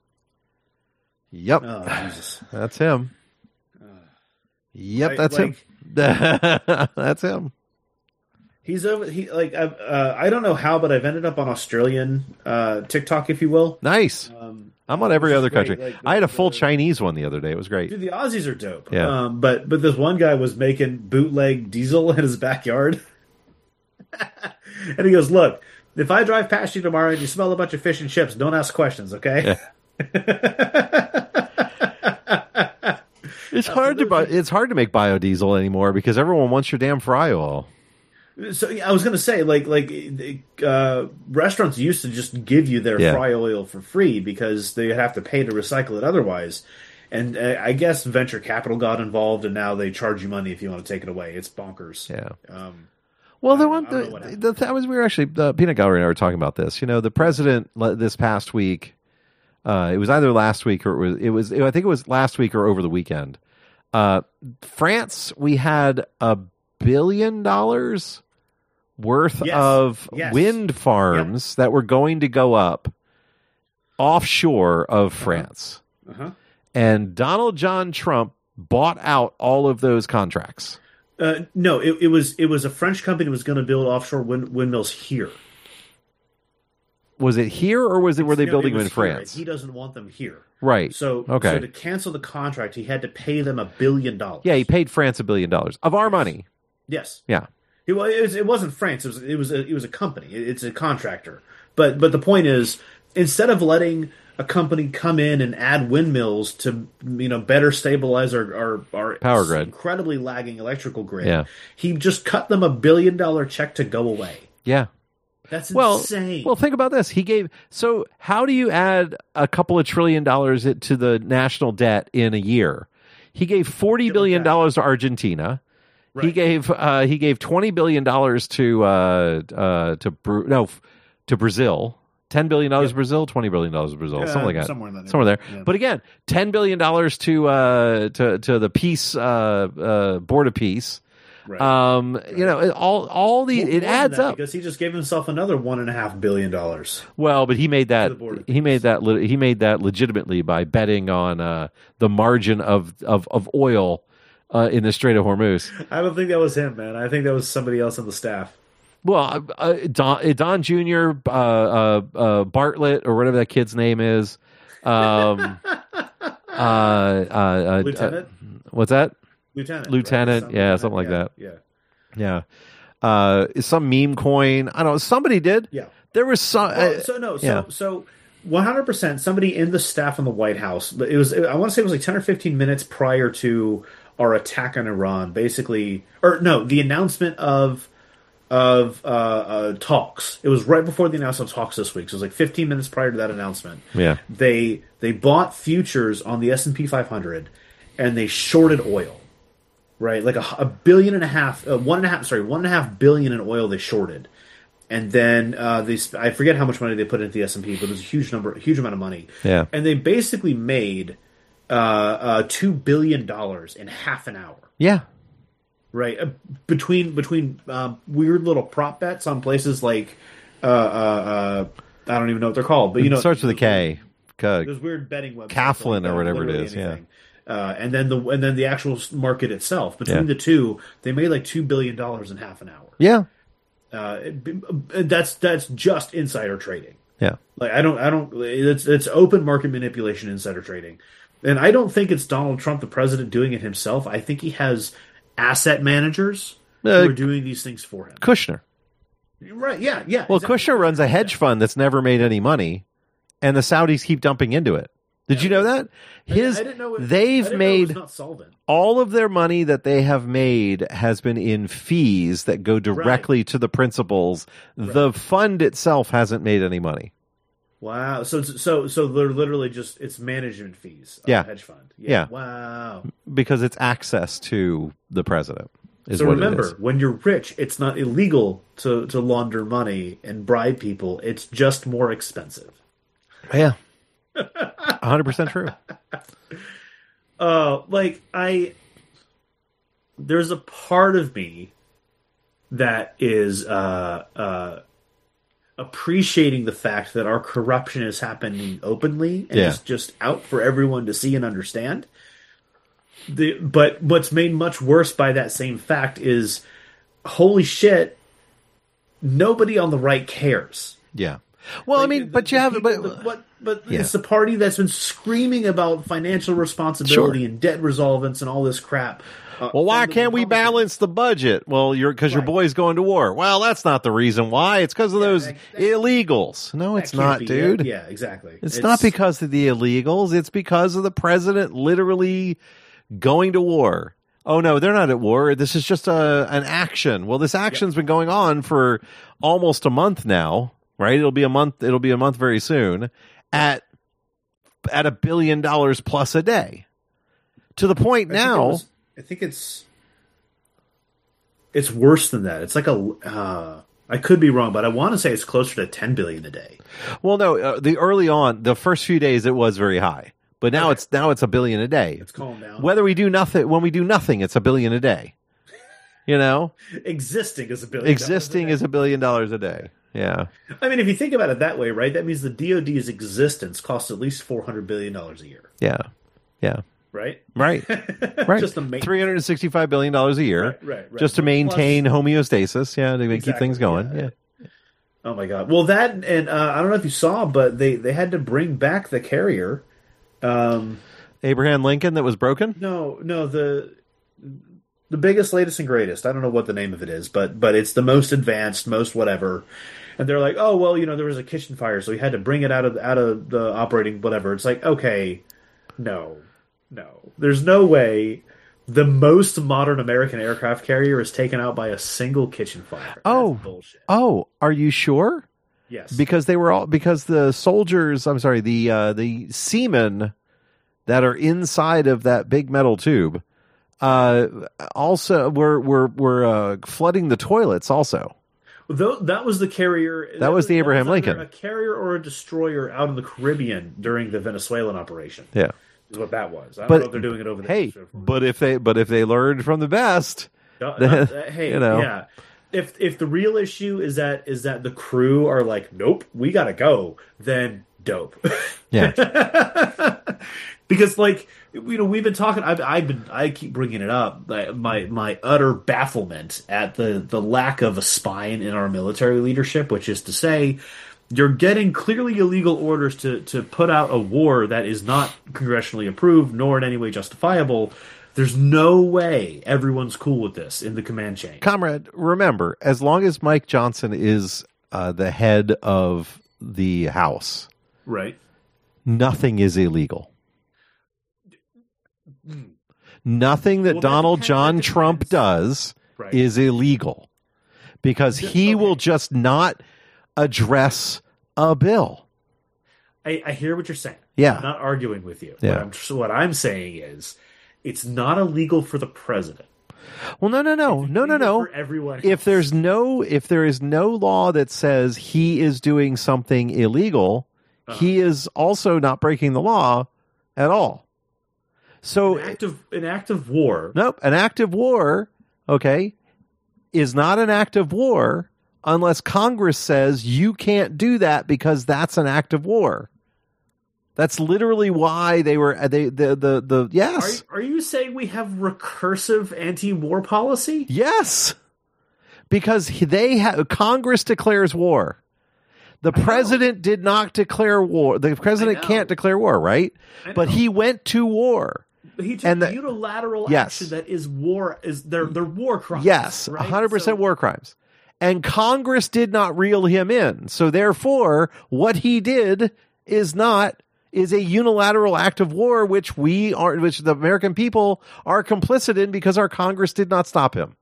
Yep, Oh, Jesus. that's him. Yep, Like- that's him. That's him. He's over. He like I've, uh, I don't know how, but I've ended up on Australian uh, TikTok, if you will. Nice. Um, I'm on every which is other great. country. Like, I had a full the- Chinese one the other day. It was great. Dude, the Aussies are dope. Yeah. Um, but but this one guy was making bootleg diesel in his backyard, and he goes, "Look, if I drive past you tomorrow and you smell a bunch of fish and chips, don't ask questions, okay?" It's hard to buy. It's hard to make biodiesel anymore because everyone wants your damn fry oil. So yeah, I was gonna say, like, like uh, restaurants used to just give you their Yeah. fry oil for free because they have to pay to recycle it otherwise. And uh, I guess venture capital got involved, and now they charge you money if you want to take it away. It's bonkers. Yeah. Um, Well, the I one, don't know what the, happened. the, that was we were actually the peanut gallery and I were talking about this. You know, the president le- this past week. Uh, it was either last week or it was. It was. I think it was last week or over the weekend. Uh, France, we had a billion dollars worth Yes. of Yes. wind farms that were going to go up offshore of France, uh-huh. and Donald John Trump bought out all of those contracts. Uh, no, it, it was it was a French company that was going to build offshore wind, windmills here. Was it here or was it were they No, building it them in was here. France? He doesn't want them here. Right. So, Okay. so to cancel the contract, he had to pay them a billion dollars. Yeah, he paid France a billion dollars of our money. Yes. Yeah. It, wa- it, was, it wasn't France. It was it was a, it was a company. It- it's a contractor. But but the point is, instead of letting a company come in and add windmills to you know better stabilize our our, our Power grid. incredibly lagging electrical grid, Yeah. he just cut them a billion dollar check to go away. Yeah. That's Well, insane. well, think about this. He gave so how do you add a couple of trillion dollars to the national debt in a year? He gave forty billion dollars to Argentina. He Right. gave uh, he gave twenty billion dollars to uh, uh, to Bru- no f- to Brazil. Ten billion dollars to Brazil, twenty billion dollars to Brazil, Yeah, something like that. somewhere in that Somewhere there. neighborhood, yeah. But again, ten billion dollars to uh, to to the peace uh, uh, board of peace. Right. Um, you know, it, all all the More it than adds that, up. because he just gave himself another one and a half billion dollars. Well, but he made the that Board of he made that le- he made that legitimately by betting on uh, the margin of of of oil uh, in the Strait of Hormuz. I don't think that was him, man. I think that was somebody else on the staff. Well, uh, uh, Don, Don Junior, uh, uh, uh, Bartlett, or whatever that kid's name is. Um, uh, uh, uh, Lieutenant? uh, what's that? Lieutenant. Lieutenant, right? yeah, something like yeah, that. Yeah. Yeah. Uh, some meme coin. I don't know. Somebody did. Yeah. There was some. Well, uh, so no, so yeah. so one hundred percent somebody in the staff in the White House. But it was I want to say it was like ten or fifteen minutes prior to our attack on Iran, basically, or no, the announcement of of uh, uh, talks. It was right before the announcement of talks this week. So it was like fifteen minutes prior to that announcement. Yeah. They they bought futures on the S and P five hundred, and they shorted oil. Right, like a, a billion and a half, uh, one and a half, sorry, one and a half billion in oil they shorted, and then uh, they, sp- I forget how much money they put into the S and P, but it was a huge number, a huge amount of money. Yeah. And they basically made uh, uh, two billion dollars in half an hour. Yeah. Right, uh, between between uh, weird little prop bets on places like uh, uh, uh, I don't even know what they're called, but you know, It starts with a K. uh, those weird betting websites, Kaflin like or whatever it literally is. Yeah. anything. Uh, and then the and then the actual market itself. Between Yeah. the two, they made like two billion dollars in half an hour. Yeah. Uh, it, that's that's just insider trading. Yeah. Like I don't I don't it's it's open market manipulation, insider trading, and I don't think it's Donald Trump, the president, doing it himself. I think he has asset managers Uh, who are doing these things for him. Kushner. Right? Yeah, yeah. Well, exactly. Kushner runs a hedge fund that's never made any money, and the Saudis keep dumping into it. Did Yeah, you know that? His I didn't know it, they've I didn't made know it was not solvent. all of their money that they have made has been in fees that go directly Right. to the principals. The fund itself hasn't made any money. Wow. So so so they're literally just it's management fees. Of Yeah. the hedge fund. Yeah. Wow. Because it's access to the president. Is So what it remember, is. when you're rich, it's not illegal to, to launder money and bribe people. It's just more expensive. Yeah. one hundred percent true. Uh, like I, there's a part of me that is uh, uh, appreciating the fact that our corruption is happening openly and Yeah. is just out for everyone to see and understand. The but what's made much worse by that same fact is, holy shit, nobody on the right cares. Yeah. Well, I Like, mean, the- but the you have, people but that- what? But Yeah. it's the party that's been screaming about financial responsibility Sure. and debt resolvents and all this crap. Uh, well, why from the can't we Republicans. balance the budget? Well, you're because your Right. boy's going to war. Well, that's not the reason why. It's because of Yeah, those that- that- illegals. No, That it's can't not, be dude. it. Yeah, exactly. It's, not because of the illegals. It's because of the president literally going to war. Oh no, they're not at war. This is just a an action. Well, this action's been going on for almost a month now, right? It'll be a month. It'll be a month very soon. At at a billion dollars plus a day, to the point I think it now. was- I think it's it's worse than that. It's like a. Uh, I could be wrong, but I want to say it's closer to ten billion a day. Well, no, uh, the early on, the first few days, it was very high, but now Okay. it's now it's a billion a day. It's calmed down. Whether we do nothing, when we do nothing, it's a billion a day. You know, Existing is a billion. existing dollars is a billion dollars a day. Yeah, a day. I mean, if you think about it that way, right? That means the D O D's existence costs at least four hundred billion dollars a year, yeah, yeah. right? Right, right. Just to make three hundred and sixty-five billion dollars a year, Right, right, right. just to maintain homeostasis. Yeah, to keep Exactly, things going. yeah. Yeah. Oh my god! Well, that and uh, I don't know if you saw, but they they had to bring back the carrier. Um, Abraham Lincoln that was broken. no, no, the the biggest, latest, and greatest. I don't know what the name of it is, but but it's the most advanced, most whatever. And they're like, oh well, you know, there was a kitchen fire, so we had to bring it out of out of the operating whatever. It's like, okay, no, no, there's no way. The most modern American aircraft carrier is taken out by a single kitchen fire. That's Oh. bullshit. Oh, are you sure? Yes, Because they were all because the soldiers. I'm sorry, the uh, the seamen that are inside of that big metal tube uh, also were were were uh, flooding the toilets. Also, Though that was the carrier. That was the Abraham either Lincoln. A carrier or a destroyer out in the Caribbean during the Venezuelan operation. yeah. Is what that was. I don't But know if they're doing it over there. Hey, but if they but if they learned from the best, Uh, then, uh, hey, you know. yeah. If if the real issue is that is that the crew are like, nope, we gotta go, then dope. yeah, Because like you know we've been talking. I've, I've been I keep bringing it up. like, My my utter bafflement at the the lack of a spine in our military leadership, which is to say, you're getting clearly illegal orders to to put out a war that is not congressionally approved nor in any way justifiable. There's no way everyone's cool with this in the command chain. comrade. Remember, as long as Mike Johnson is uh, the head of the House, Right. nothing is illegal. Nothing that Well, that Donald depends- John that Trump depends. does Right. is illegal because he Okay. will just not address a bill. I, I hear what you're saying. Yeah. I'm not arguing with you. Yeah. What I'm, so what I'm saying is, it's not illegal for the president. Well, no, no, no, no, no, Illegal no. For everyone. If else. there's no, if there is no law that says he is doing something illegal, Uh-huh. he is also not breaking the law at all. So, an act of an act of war. nope, an act of war, okay, is not an act of war unless Congress says you can't do that because that's an act of war. That's literally why they were they the the the yes. Are, are you saying we have recursive anti-war policy? Yes, because they have Congress declares war. The president did not declare war. The president can't declare war, right? But he went to war. He took and the, unilateral yes. action that is war. Is they're they're war crimes? Yes, right? one hundred percent so, war crimes. And Congress did not reel him in. So therefore, what he did is not. Is a unilateral act of war, which we are, which the American people are complicit in because our Congress did not stop him.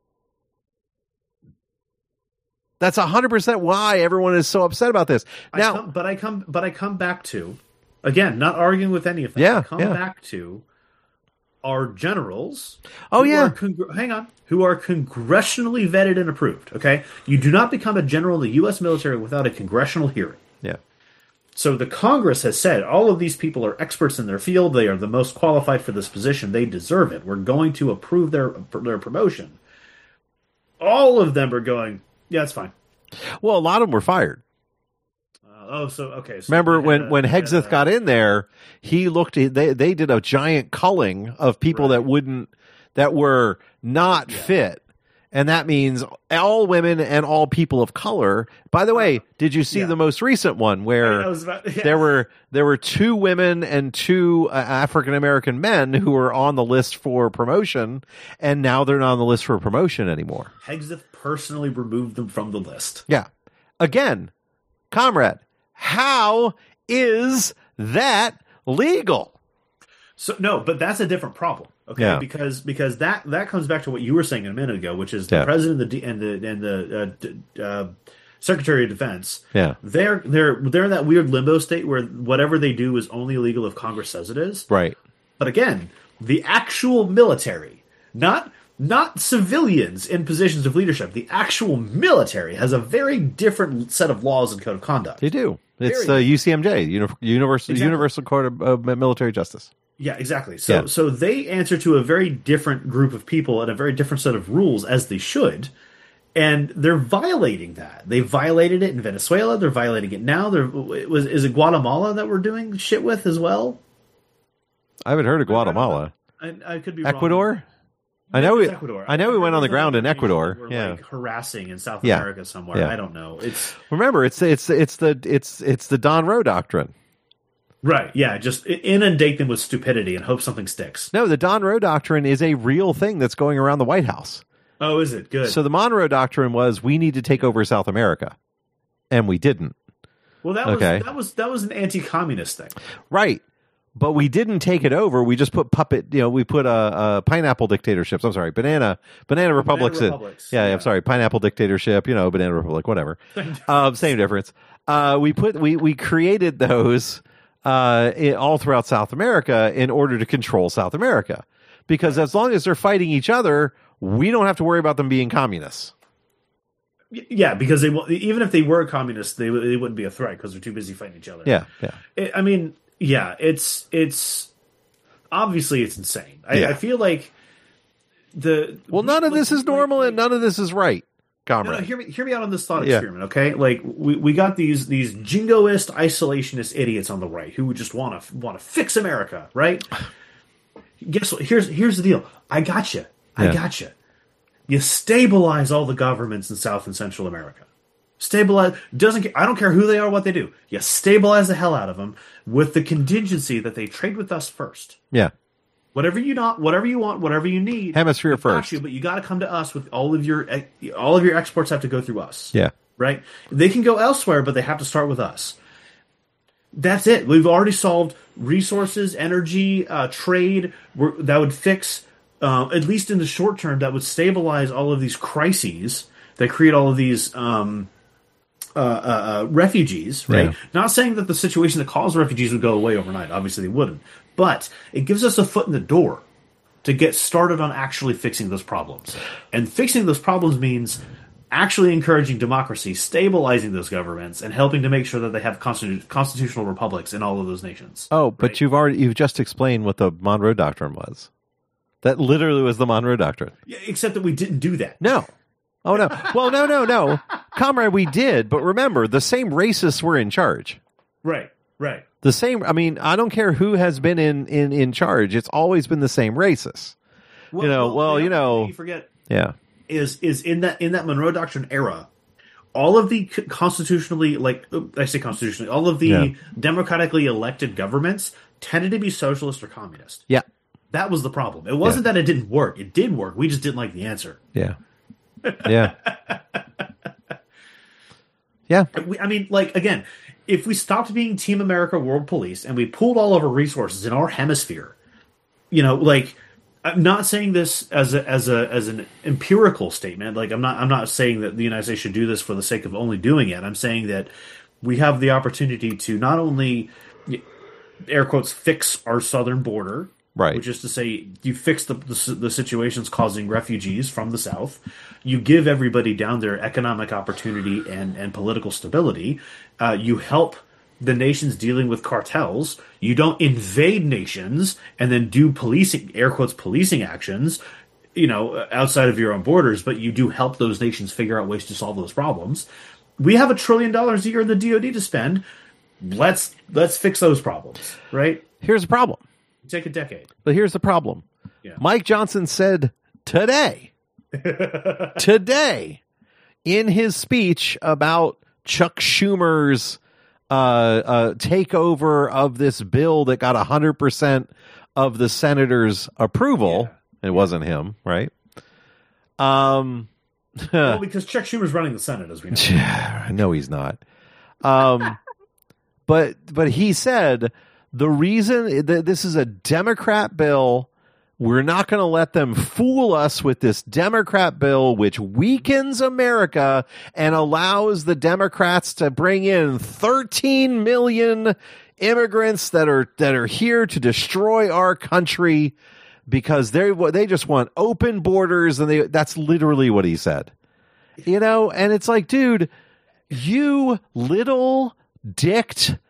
That's a hundred percent why everyone is so upset about this. Now, I come, but I come, but I come back to again, not arguing with any of that. Yeah, I come yeah. back to our generals. Oh who yeah, are congr- hang on, who are congressionally vetted and approved. Okay, you do not become a general in the U S military without a congressional hearing. yeah. So the Congress has said, all of these people are experts in their field. They are the most qualified for this position. They deserve it. We're going to approve their their promotion. All of them are going, yeah, it's fine. Well, a lot of them were fired. Uh, oh, so, okay. So Remember when, a, when Hegseth a, got in there, he looked, they, they did a giant culling of people Right. that wouldn't, that were not Yeah. fit. And that means all women and all people of color. By the way, did you see Yeah. the most recent one where I was about- yeah. there were there were two women and two uh, African American men who were on the list for promotion, and now they're not on the list for promotion anymore. Hegseth personally removed them from the list. Yeah. Again, comrade, how is that legal? So no, but that's a different problem. Okay, Yeah. because because that that comes back to what you were saying a minute ago, which is the Yeah. president and the and the and the uh, d- uh, Secretary of Defense. Yeah. they're they're they're in that weird limbo state where whatever they do is only illegal if Congress says it is. Right. But again, the actual military, not not civilians in positions of leadership, the actual military has a very different set of laws and code of conduct. They do. It's Very- the U C M J, Uni- Universal Exactly. Universal Court of uh, Military Justice. Yeah, exactly. So Yeah. so they answer to a very different group of people and a very different set of rules, as they should. And they're violating that. They violated it in Venezuela. They're violating it now. There was is it Guatemala that we're doing shit with as well? I haven't heard of Guatemala. I, I could be wrong. Ecuador? I know we. Ecuador. I know we went on the There's ground in another region Ecuador. that we're, Yeah. like, harassing in South Yeah. America somewhere. Yeah. I don't know. It's Remember, it's it's it's the it's it's the Don Roe doctrine. right. Yeah, just inundate them with stupidity and hope something sticks. No, the Don Roe doctrine is a real thing that's going around the White House. Oh, is it good? So the Monroe doctrine was we need to take over South America, and we didn't. well, that okay. was that was that was an anti-communist thing. Right. But we didn't take it over. We just put puppet, you know, we put uh, uh, pineapple dictatorships. I'm sorry, banana, banana republics. in- republics, yeah, yeah. I'm sorry, pineapple dictatorship. You know, banana republic, whatever. um, same difference. Uh, we put we we created those uh, in, all throughout South America in order to control South America, because as long as they're fighting each other, we don't have to worry about them being communists. Yeah, because they won't- even if they were communists, they they wouldn't be a threat because they're too busy fighting each other. Yeah, yeah. It- I mean, yeah, it's it's obviously it's insane. I, Yeah. I feel like the Well, none of like- this is normal, like- and none of this is right, No, no, comrade. hear me, hear me out on this thought Yeah. experiment, okay? Like we, we got these these jingoist, isolationist idiots on the right who just want to want to fix America, right? Guess what? Here's here's the deal. I got you. I Yeah. got you. You stabilize all the governments in South and Central America. Stabilize doesn't. ca- I don't care who they are, what they do. You stabilize the hell out of them with the contingency that they trade with us first. Yeah, Whatever you not, whatever you want, whatever you need, Hemisphere we got first. You, but you got to come to us with all of your all of your exports have to go through us. yeah. Right? They can go elsewhere, but they have to start with us. That's it. We've already solved resources, energy, uh, trade. We're, that would fix, uh, at least in the short term, that would stabilize all of these crises that create all of these um, uh, uh, uh, refugees. Right? Yeah. Not saying that the situation that caused refugees would go away overnight. Obviously, they wouldn't. But it gives us a foot in the door to get started on actually fixing those problems. And fixing those problems means actually encouraging democracy, stabilizing those governments, and helping to make sure that they have constitu- constitutional republics in all of those nations. Oh, but Right? you've already you've just explained what the Monroe Doctrine was. That literally was the Monroe Doctrine. Yeah, except that we didn't do that. No. Oh no. Well, no, no, no. Comrade, we did, but remember, the same racists were in charge. Right, right. The same. I mean, I don't care who has been in, in, in charge. It's always been the same racists. Well, you know, well, well you know, you forget. Yeah. Is is in that in that Monroe Doctrine era, all of the constitutionally, like I say constitutionally, all of the yeah. democratically elected governments tended to be socialist or communist. Yeah. That was the problem. It wasn't yeah. that it didn't work. It did work. We just didn't like the answer. Yeah. Yeah. yeah. I mean, like, again, if we stopped being Team America World Police and we pooled all of our resources in our hemisphere, you know, like, I'm not saying this as a, as a as an empirical statement. Like, I'm not I'm not saying that the United States should do this for the sake of only doing it. I'm saying that we have the opportunity to not only, air quotes, fix our southern border, right? Which is to say, you fix the, the the situations causing refugees from the South. You give everybody down there economic opportunity and and political stability. Uh, you help the nations dealing with cartels. You don't invade nations and then do policing, air quotes, policing actions, you know, outside of your own borders, but you do help those nations figure out ways to solve those problems. We have a trillion dollars a year in the D O D to spend. Let's let's fix those problems, right? Here's the problem. Take a decade. But here's the problem. Yeah. Mike Johnson said today, today, in his speech about Chuck Schumer's Uh, uh, takeover of this bill that got one hundred percent of the senators' approval. Yeah. It wasn't him, right? Um, well, because Chuck Schumer's running the Senate, as we know. No, he's not. Um, but but he said the reason that this is a Democrat bill, we're not going to let them fool us with this Democrat bill, which weakens America and allows the Democrats to bring in thirteen million immigrants that are that are here to destroy our country because they they just want open borders, and they that's literally what he said. You know, and it's like, dude, you little dicked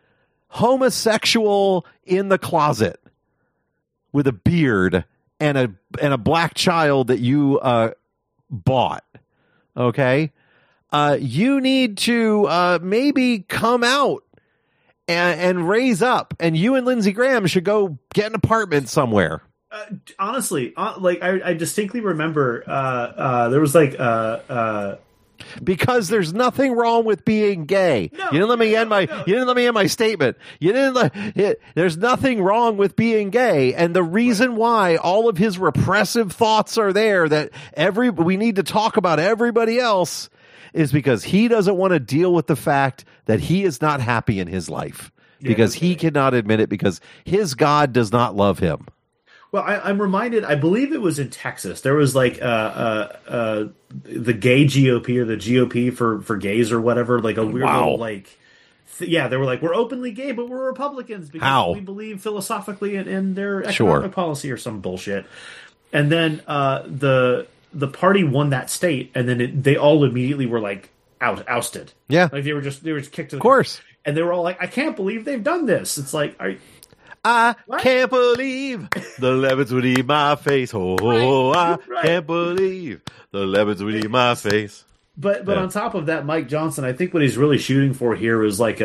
homosexual in the closet with a beard and a and a black child that you uh, bought, okay? Uh, you need to uh, maybe come out and, and raise up, and you and Lindsey Graham should go get an apartment somewhere. Uh, honestly, uh, like I, I distinctly remember, uh, uh, there was like uh, uh, because there's nothing wrong with being gay. No, you didn't let me no, end my. no. You didn't let me end my statement. You didn't let. It, there's nothing wrong with being gay, and the reason why all of his repressive thoughts are there that every we need to talk about everybody else is because he doesn't want to deal with the fact that he is not happy in his life because yeah, okay. he cannot admit it because his God does not love him. Well, I, I'm reminded, I believe it was in Texas. There was like uh, uh, uh, the gay G O P or the G O P for, for gays or whatever, like a weird wow. little, like, th- yeah, they were like, we're openly gay, but we're Republicans because How? we believe philosophically in, in their economic Sure. policy or some bullshit. And then uh, the the party won that state, and then it, they all immediately were like out ousted. Yeah. Like they were just, they were just kicked to the Of course. And they were all like, I can't believe they've done this. It's like, are I What? can't believe the lemons would eat my face. Oh, oh, I Right. can't believe the lemons would eat my face. But but Yeah. on top of that, Mike Johnson, I think what he's really shooting for here is like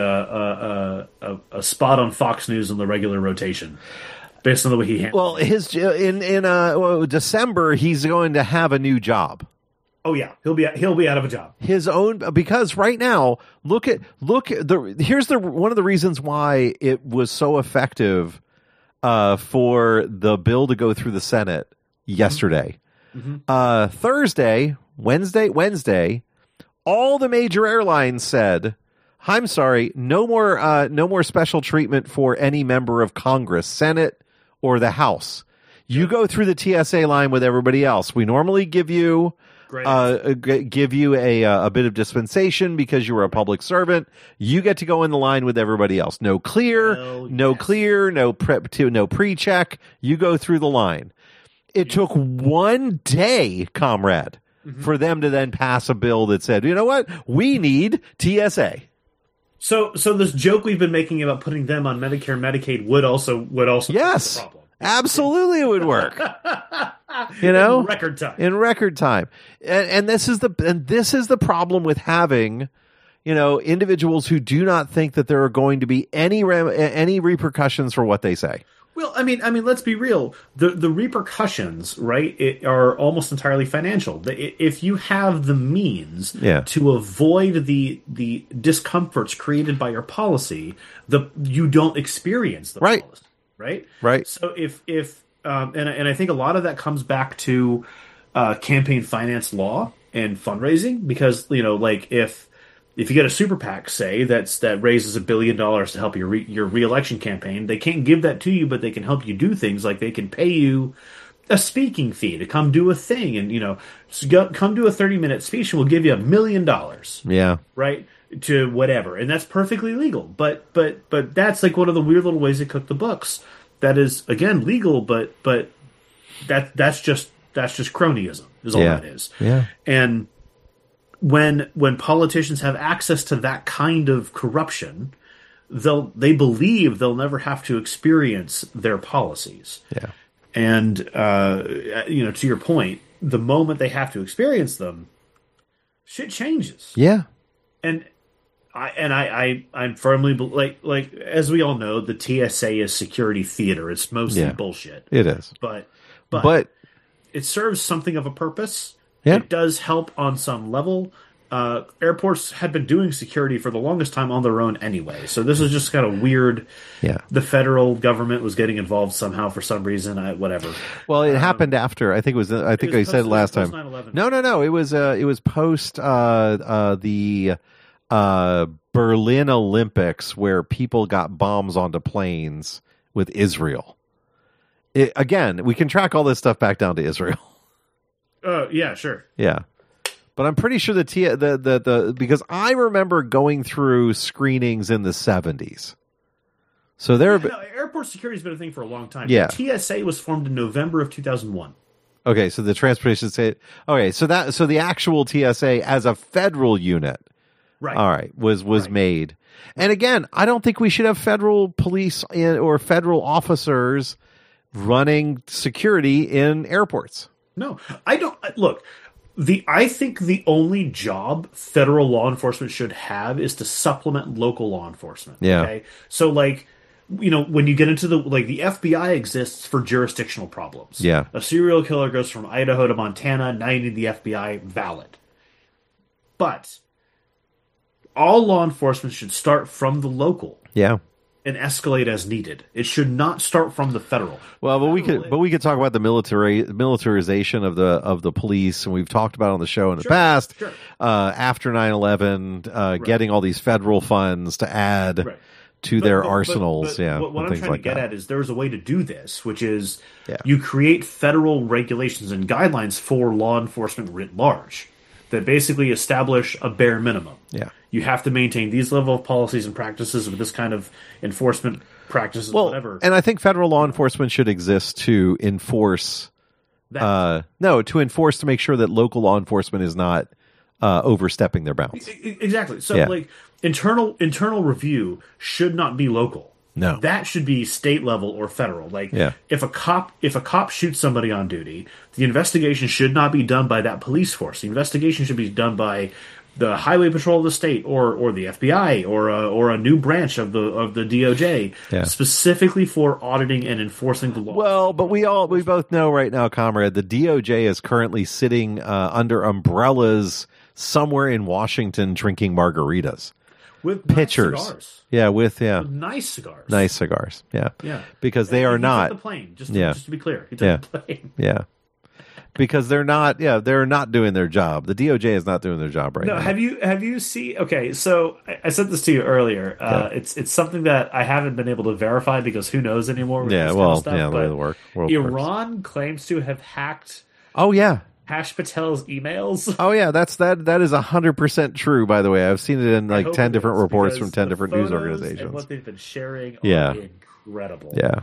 a a, a, a spot on Fox News in the regular rotation, based on the way he handles. Well, his in in uh, well, December he's going to have a new job. Oh yeah, he'll be he'll be out of a job. His own, because right now, look at look at the here's the one of the reasons why it was so effective uh, for the bill to go through the Senate yesterday. Mm-hmm. Uh, Thursday, Wednesday, Wednesday, all the major airlines said, "I'm sorry, no more, uh, no more special treatment for any member of Congress, Senate, or the House. You go through the T S A line with everybody else. We normally give you." Uh, g- give you a a bit of dispensation because you were a public servant. You get to go in the line with everybody else. No clear, Hell no yes. clear, no prep to no pre-check. You go through the line. It took one day, comrade, Mm-hmm. for them to then pass a bill that said, you know what, we need T S A. So so this joke we've been making about putting them on Medicare, Medicaid would also would also fix Yes, the problem. absolutely, it would work. You know, in record time. in record time, and, and this is the and this is the problem with having, you know, individuals who do not think that there are going to be any ram- any repercussions for what they say. Well, I mean, I mean, let's be real. The the repercussions, right, it, are almost entirely financial. The- If you have the means Yeah. to avoid the the discomforts created by your policy, the you don't experience the Right. policy, right? Right. So if if um, and and I think a lot of that comes back to uh, campaign finance law and fundraising, because you know, like if. If you get a super PAC, say that's that raises a billion dollars to help your re, your reelection campaign, they can't give that to you, but they can help you do things like they can pay you a speaking fee to come do a thing, and you know, so go, come do a thirty minute speech, and we'll give you a million dollars, Yeah. right, to whatever, and that's perfectly legal. But but but that's like one of the weird little ways they cook the books. That is again legal, but but that that's just that's just cronyism is all Yeah. that is. Yeah. And when when politicians have access to that kind of corruption, they'll they believe they'll never have to experience their policies. Yeah. And uh, you know, to your point, the moment they have to experience them, shit changes. Yeah. And I and I, I I'm firmly be- like like as we all know, the T S A is security theater. It's mostly Yeah. bullshit. It is. But but But it serves something of a purpose. Yeah. It does help on some level. Uh, airports had been doing security for the longest time on their own anyway. So this is just kind of weird. yeah. The federal government was getting involved somehow for some reason. I, whatever. Well, it happened after. I think it was. I think was I said post- it last post time. nine eleven. No, no, no. It was. Uh, it was post uh, uh, the uh, Berlin Olympics, where people got bombs onto planes with Israel. It, again, we can track all this stuff back down to Israel. Oh yeah, sure. Yeah. But I'm pretty sure the T the, the the because I remember going through screenings in the seventies. So there. Yeah, no, airport security has been a thing for a long time. Yeah. The T S A was formed in November of two thousand one. Okay, so the transportation state. Okay, so that so the actual T S A as a federal unit, Right. all right, was was Right. made. And again, I don't think we should have federal police in, or federal officers running security in airports. No, I don't. Look, the I think the only job federal law enforcement should have is to supplement local law enforcement. Yeah. Okay. So, like, you know, when you get into the like, the F B I exists for jurisdictional problems. Yeah. A serial killer goes from Idaho to Montana. Now you need the F B I. Valid. But all law enforcement should start from the local Yeah. and escalate as needed. It should not start from the federal. Well, but we Federal- could, but we could talk about the military militarization of the of the police, and we've talked about it on the show in the Sure, past. sure. Uh, after nine eleven, uh, getting all these federal funds to add Right. to But- their but- but- arsenals, but yeah, What, what and I'm things trying like to get that. at is there's a way to do this, which is Yeah. you create federal regulations and guidelines for law enforcement writ large that basically establish a bare minimum. Yeah. You have to maintain these level of policies and practices with this kind of enforcement practices, Well, whatever. and I think federal law enforcement should exist to enforce. That- Uh, no, to enforce to make sure that local law enforcement is not uh, overstepping their bounds. E- e- Exactly. So, Yeah. like, internal internal review should not be local. No. That should be state level or federal. Like, Yeah. if a cop if a cop shoots somebody on duty, the investigation should not be done by that police force. The investigation should be done by the Highway Patrol of the state, or or the F B I, or a, or a new branch of the of the D O J, Yeah. specifically for auditing and enforcing the law. Well, but we all we both know right now, comrade, the D O J is currently sitting uh, under umbrellas somewhere in Washington, drinking margaritas, with nice pitchers. cigars. Yeah, with yeah, With nice cigars. nice cigars. Yeah, Yeah. because they He- are he took not. the plane. Just to, Yeah. just to be clear, he took Yeah. the plane. Yeah, because they're not. Yeah, they're not doing their job. The D O J is not doing their job right No, now. have you have you seen? Okay, so I, I said this to you earlier. Uh, Yeah. It's it's something that I haven't been able to verify because who knows anymore. With Yeah, this well, kind of stuff, yeah, the way but the work- world works. Iran claims to have hacked Oh yeah. Hash Patel's emails. Oh yeah, that's that. That is a hundred percent true. By the way, I've seen it in I like hope ten it different is, reports because from ten the different news photos and organizations. what they've been sharing, Yeah. are incredible. Yeah,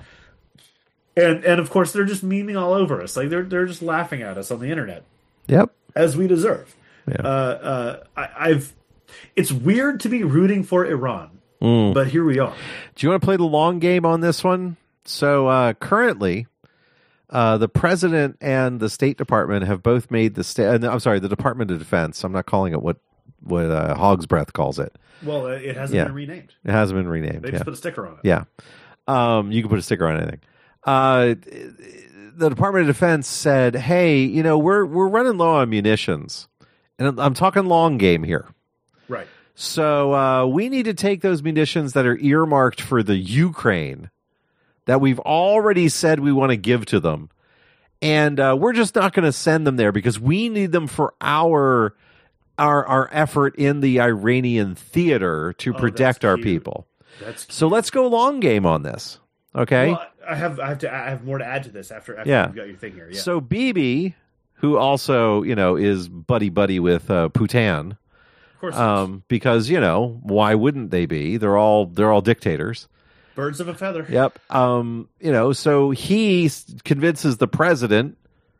and and of course they're just memeing all over us. Like they're they're just laughing at us on the internet, yep. as we deserve. Yeah. Uh, uh, I, I've. It's weird to be rooting for Iran, Mm. but here we are. Do you want to play the long game on this one? So uh, currently, uh, the president and the State Department have both made the state. I'm sorry, the Department of Defense. I'm not calling it what what uh, Hog's Breath calls it. Well, it hasn't Yeah. been renamed. It hasn't been renamed. They yeah. just put a sticker on it. Yeah. Um, you can put a sticker on anything. Uh, the Department of Defense said, "Hey, you know, we're we're running low on munitions, and I'm talking long game here. Right. So uh, we need to take those munitions that are earmarked for the Ukraine that we've already said we want to give to them, and uh, we're just not going to send them there because we need them for our our our effort in the Iranian theater to Oh, protect that's our cute. people. That's cute. So let's go long game on this, okay?" Well, I have I have to I have more to add to this after after Yeah. you've got your thing here. Yeah. So Bibi, who also, you know, is buddy buddy with uh, Putin, of course, um, because you know why wouldn't they be? They're all they're all dictators. birds of a feather. Yep. Um, you know, so he s- convinces the president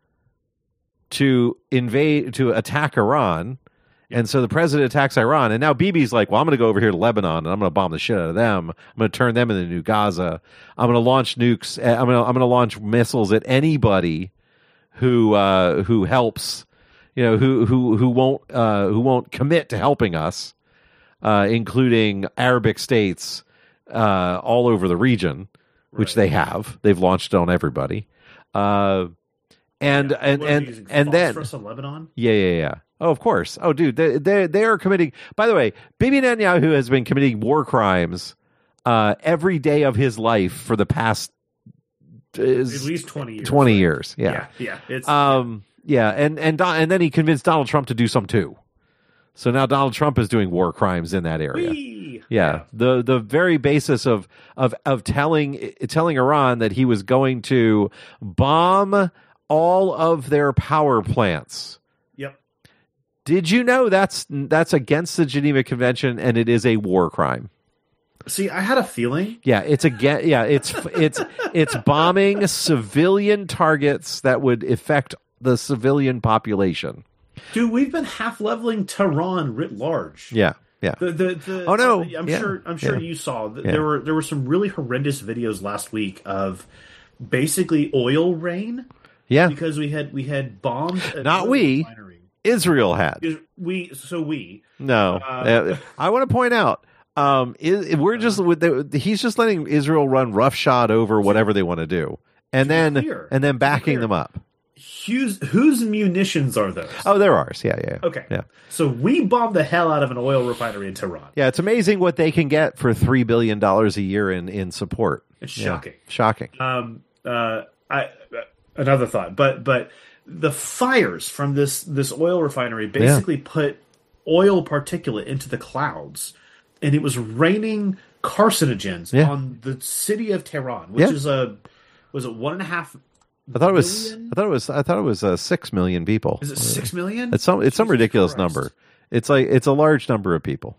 to invade to attack Iran. And so the president attacks Iran, and now Bibi's like, well, I'm going to go over here to Lebanon, and I'm going to bomb the shit out of them. I'm going to turn them into new Gaza. I'm going to launch nukes. eh, I'm going to I'm going to launch missiles at anybody who uh, who helps, you know, who who who won't uh, who won't commit to helping us, uh, including Arabic states uh, all over the region, which Right. they have. They've launched on everybody, uh, and Yeah. and What are they and using, and then. phosphorus in Lebanon. Yeah, yeah, yeah. Oh, of course. Oh, dude, they they they are committing. By the way, Bibi Netanyahu has been committing war crimes uh, every day of his life for the past uh, At least twenty years. twenty right? years. Yeah. Yeah. Yeah. It's Um. Yeah, and and Don, and then he convinced Donald Trump to do some too. So now Donald Trump is doing war crimes in that area. Whee! Yeah, the the very basis of of of telling telling Iran that he was going to bomb all of their power plants. Yep. Did you know that's that's against the Geneva Convention and it is a war crime? See, I had a feeling. Yeah, it's again. Yeah, it's it's it's bombing civilian targets that would affect the civilian population. Dude, we've been half leveling Tehran writ large. Yeah, yeah. The, the, the, Oh, no. I'm Yeah. sure. I'm sure Yeah. you saw that Yeah. there were there were some really horrendous videos last week of basically oil rain Yeah, because we had we had bombed. an Not oil we. refinery. Israel had. Is- We so we No, Uh, Uh, I want to point out. Um, is, we're just with the, he's just letting Israel run roughshod over whatever they want to do, and To be then clear, and then to be backing clear. them up. whose whose munitions are those? Oh, they're ours. Yeah, yeah. Okay. Yeah, So we bombed the hell out of an oil refinery in Tehran. yeah. It's amazing what they can get for three billion dollars a year in in support. It's Yeah. shocking. Shocking. Um, uh, I uh, another thought, but but the fires from this this oil refinery basically put oil particulate into the clouds, and it was raining carcinogens Yeah. on the city of Tehran, which Yeah. is a was it one and a half? I thought it was. billion? I thought it was. I thought it was uh, six million people. Is it six million? It's some. It's some Jesus ridiculous Christ. number. It's like it's a large number of people.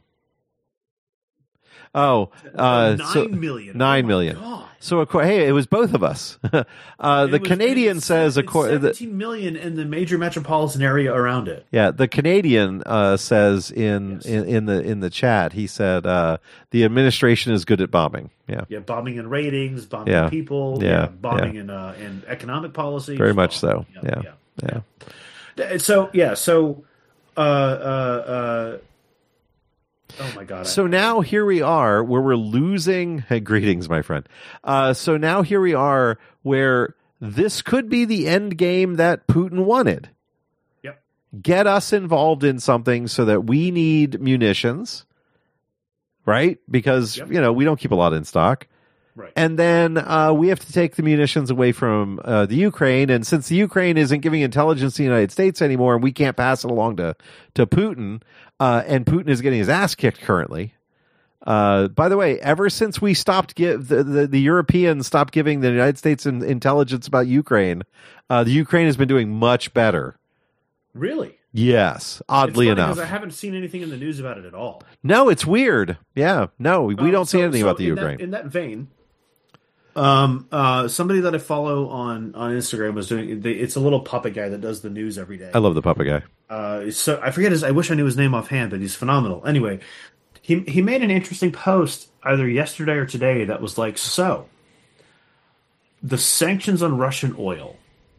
Oh, uh, nine so- million. nine Oh my million. God. So, of course, hey, it was both of us. uh, the It was- Canadian it's- says, it's acco- the, seventeen million in the major metropolitan area around it. yeah, the Canadian uh, says in, Yes. in in the in the chat, he said uh, the administration is good at bombing. Yeah, Yeah, bombing and ratings, bombing Yeah. people, Yeah. yeah, bombing and uh, and economic policy. very as much well. so. Yeah, yeah. yeah. So yeah, so uh, uh, uh, oh my god. So I, now here we are where we're losing. Hey, greetings, my friend. Uh, so now here we are where this could be the end game that Putin wanted. Yep. Get us involved in something so that we need munitions, right? Because, Yep. you know, we don't keep a lot in stock. right. And then uh, we have to take the munitions away from uh, the Ukraine. And since the Ukraine isn't giving intelligence to the United States anymore, and we can't pass it along to, to Putin, uh, and Putin is getting his ass kicked currently. Uh, by the way, ever since we stopped give the, the, the Europeans stopped giving the United States in, intelligence about Ukraine, uh, the Ukraine has been doing much better. Really? Yes, oddly It's funny enough. 'cause I haven't seen anything in the news about it at all. No, it's weird. Yeah, no, we Um, don't see so- anything so about the in Ukraine. That, in that vein, um, uh, somebody that I follow on on Instagram was doing. They, it's a little puppet guy that does the news every day. I love the puppet guy. Uh, so I forget his. I wish I knew his name offhand, but he's phenomenal. Anyway, he he made an interesting post either yesterday or today that was like, so the sanctions on Russian oil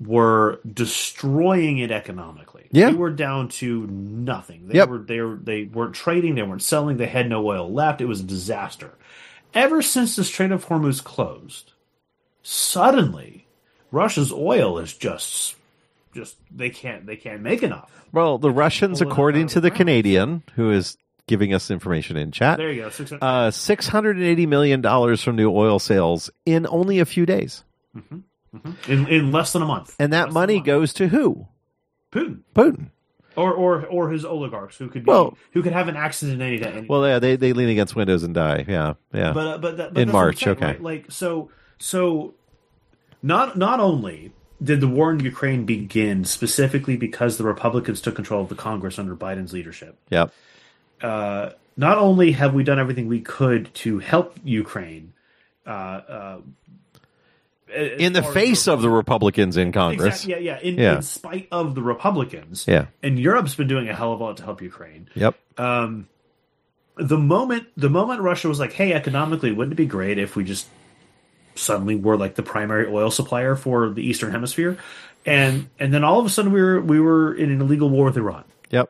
were destroying it economically. Yeah. They were down to nothing. They Yep. were they were they weren't trading, they weren't selling, they had no oil left. It was a disaster. Ever since the Strait of Hormuz closed, suddenly Russia's oil is just just they can't they can't make enough. Well, the Russians, pull it according out to of the the ground. Canadian, who is giving us information in chat, There you go. six hundred uh, six hundred eighty million dollars from new oil sales in only a few days. in, in less than a month. And that Less than money a month. goes to who? Putin. Putin. Or, or or his oligarchs who could be Well- who could have an accident any day. Well, yeah, they, they lean against windows and die. Yeah, yeah. But uh, but, that, but In that's what I'm March, saying, okay. right? Like so so not not only did the war in Ukraine begin specifically because the Republicans took control of the Congress under Biden's leadership. Yep. Uh, not only have we done everything we could to help Ukraine, uh, uh, In the face of the Republicans in Congress. exactly, yeah, yeah, in, Yeah. in spite of the Republicans, Yeah. and Europe's been doing a hell of a lot to help Ukraine. Yep. Um, the moment the moment Russia was like, "Hey, economically, wouldn't it be great if we just suddenly were like the primary oil supplier for the Eastern Hemisphere?" And and then all of a sudden we were we were in an illegal war with Iran. Yep.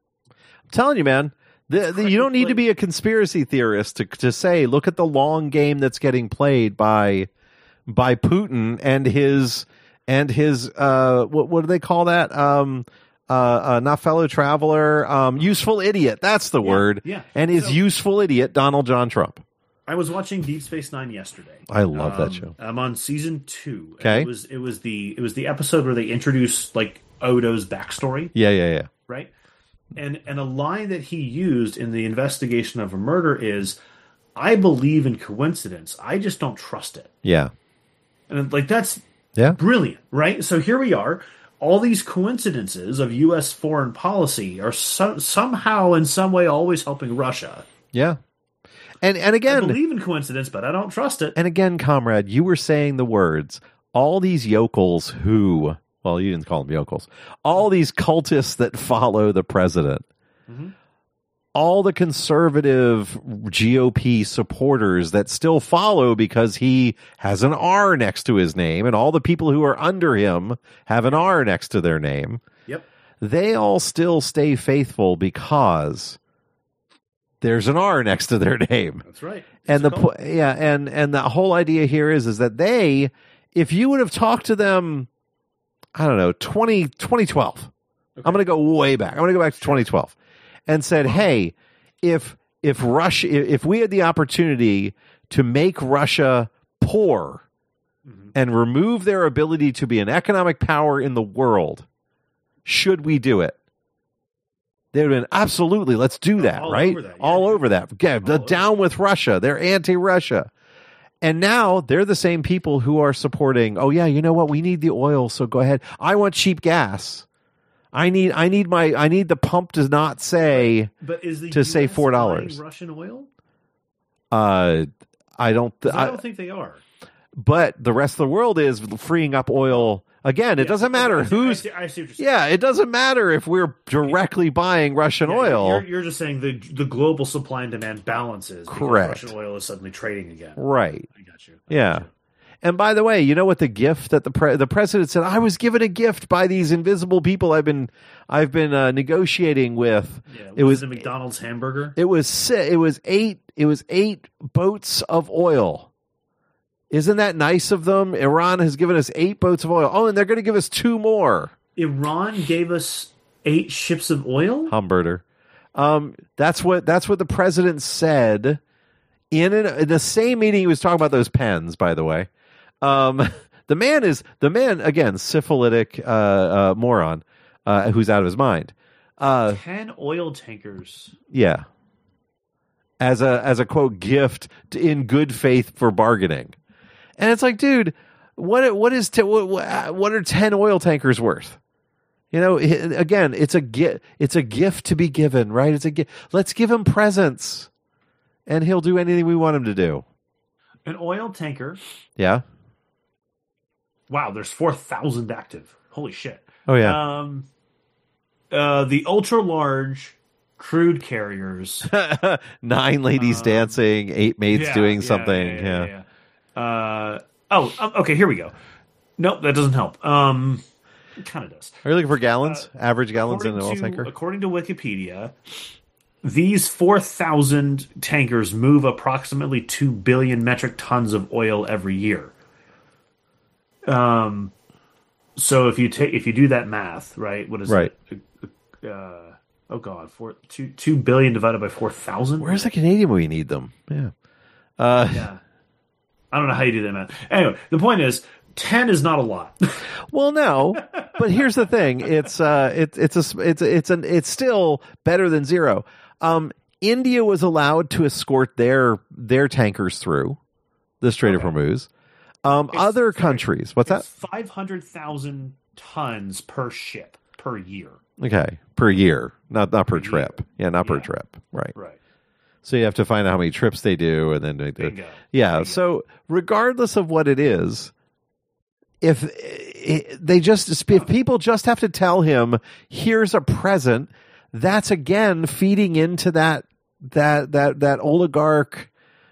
I'm telling you, man. The, the, you don't need to be a conspiracy theorist to to say, look at the long game that's getting played by by Putin and his and his uh what what do they call that? Um uh, uh not fellow traveler, um useful idiot. That's the word. yeah. And his So- useful idiot Donald John Trump. I was watching Deep Space Nine yesterday. I love that Um, show. I'm on season two. and Okay. It was it was the it was the episode where they introduced like Odo's backstory, Yeah, yeah, yeah. right? And and a line that he used in the investigation of a murder is, "I believe in coincidence. I just don't trust it." Yeah. And like that's Yeah. brilliant, right? So here we are. All these coincidences of U S foreign policy are so, somehow in some way always helping Russia. Yeah. And and I again, believe in coincidence, but I don't trust it. And again, comrade, you were saying the words, all these yokels who, well, you didn't call them yokels, all these cultists that follow the president, Mhm. all the conservative G O P supporters that still follow because he has an R next to his name, and all the people who are under him have an R next to their name, Yep. they all still stay faithful because there's an R next to their name. That's right. And the It's a cult. po- yeah, and and the whole idea here is is that they, if you would have talked to them, I don't know, twenty, twenty twelve. I'm going to go way back. I'm going to go back to twenty twelve, and said, hey, if if Russia, if we had the opportunity to make Russia poor Mhm. and remove their ability to be an economic power in the world, should we do it? They would have been, absolutely, let's do that, all right? over that, yeah. All over that. Yeah, the over down with Russia. They're anti-Russia. And now they're the same people who are supporting, oh, yeah, you know what? We need the oil, so go ahead. I want cheap gas. I need I need my I need the pump to not say But is the to say U S four dollars. buying Russian oil? uh I don't th- 'Cause I I, don't think they are. but the rest of the world is freeing up oil again. It Yeah, doesn't matter I see- who's I see, I see what you're saying. yeah, it doesn't matter if we're directly buying Russian Yeah, oil. You're, you're just saying the the global supply and demand balances. because Correct. Russian oil is suddenly trading again. Right. I got you. I got Yeah. you. And by the way, you know what the gift that the pre- the president said, I was given a gift by these invisible people I've been I've been uh, negotiating with. Yeah, It was the McDonald's hamburger. it was si- it was eight it was eight boats of oil. Isn't that nice of them? Iran has given us eight boats of oil. Oh, and they're going to give us two more. Iran gave us eight ships of oil. Humberter. Um, that's what that's what the president said in, an, in the same meeting he was talking about those pens. By the way, um, the man is the man again, syphilitic uh, uh, moron uh, who's out of his mind. Uh, Ten oil tankers. yeah, as a as a quote gift to, in good faith for bargaining, and it's like, dude, what what is t- what, what are ten oil tankers worth? You know, again, it's a gift. It's a gift to be given, right? It's a gift. Let's give him presents, and he'll do anything we want him to do. An oil tanker. Yeah. Wow, there's four thousand active. Holy shit. Oh yeah. Um, uh, the ultra large crude carriers. Nine ladies um, dancing, eight maids Yeah, doing yeah, something. yeah, Yeah. yeah, yeah. Uh, oh, um, okay. Here we go. Nope, that doesn't help. Um, it kind of does. Are you looking for gallons? Uh, Average gallons in an oil to, tanker? According to Wikipedia, these four thousand tankers move approximately two billion metric tons of oil every year. Um, so if you take if you do that math, right? What is right. it? Uh, oh God, four two two billion divided by four thousand. Where's the Canadian where you need them? Yeah. Uh, yeah. I don't know how you do that math. Anyway, the point is, ten is not a lot. Well, no, but here's the thing: it's uh, it's it's a it's it's an it's still better than zero. Um, India was allowed to escort their their tankers through the Strait okay. of Hormuz. Um, other sorry, countries, what's that? Five hundred thousand tons per ship per year. Okay, per year, not not per, per trip. Year. Yeah, not yeah. per trip. Right. Right. So you have to find out how many trips they do, and then they do. Bingo. Yeah. Bingo. So regardless of what it is, if it, they just if people just have to tell him, here's a present, that's again feeding into that that that that oligarch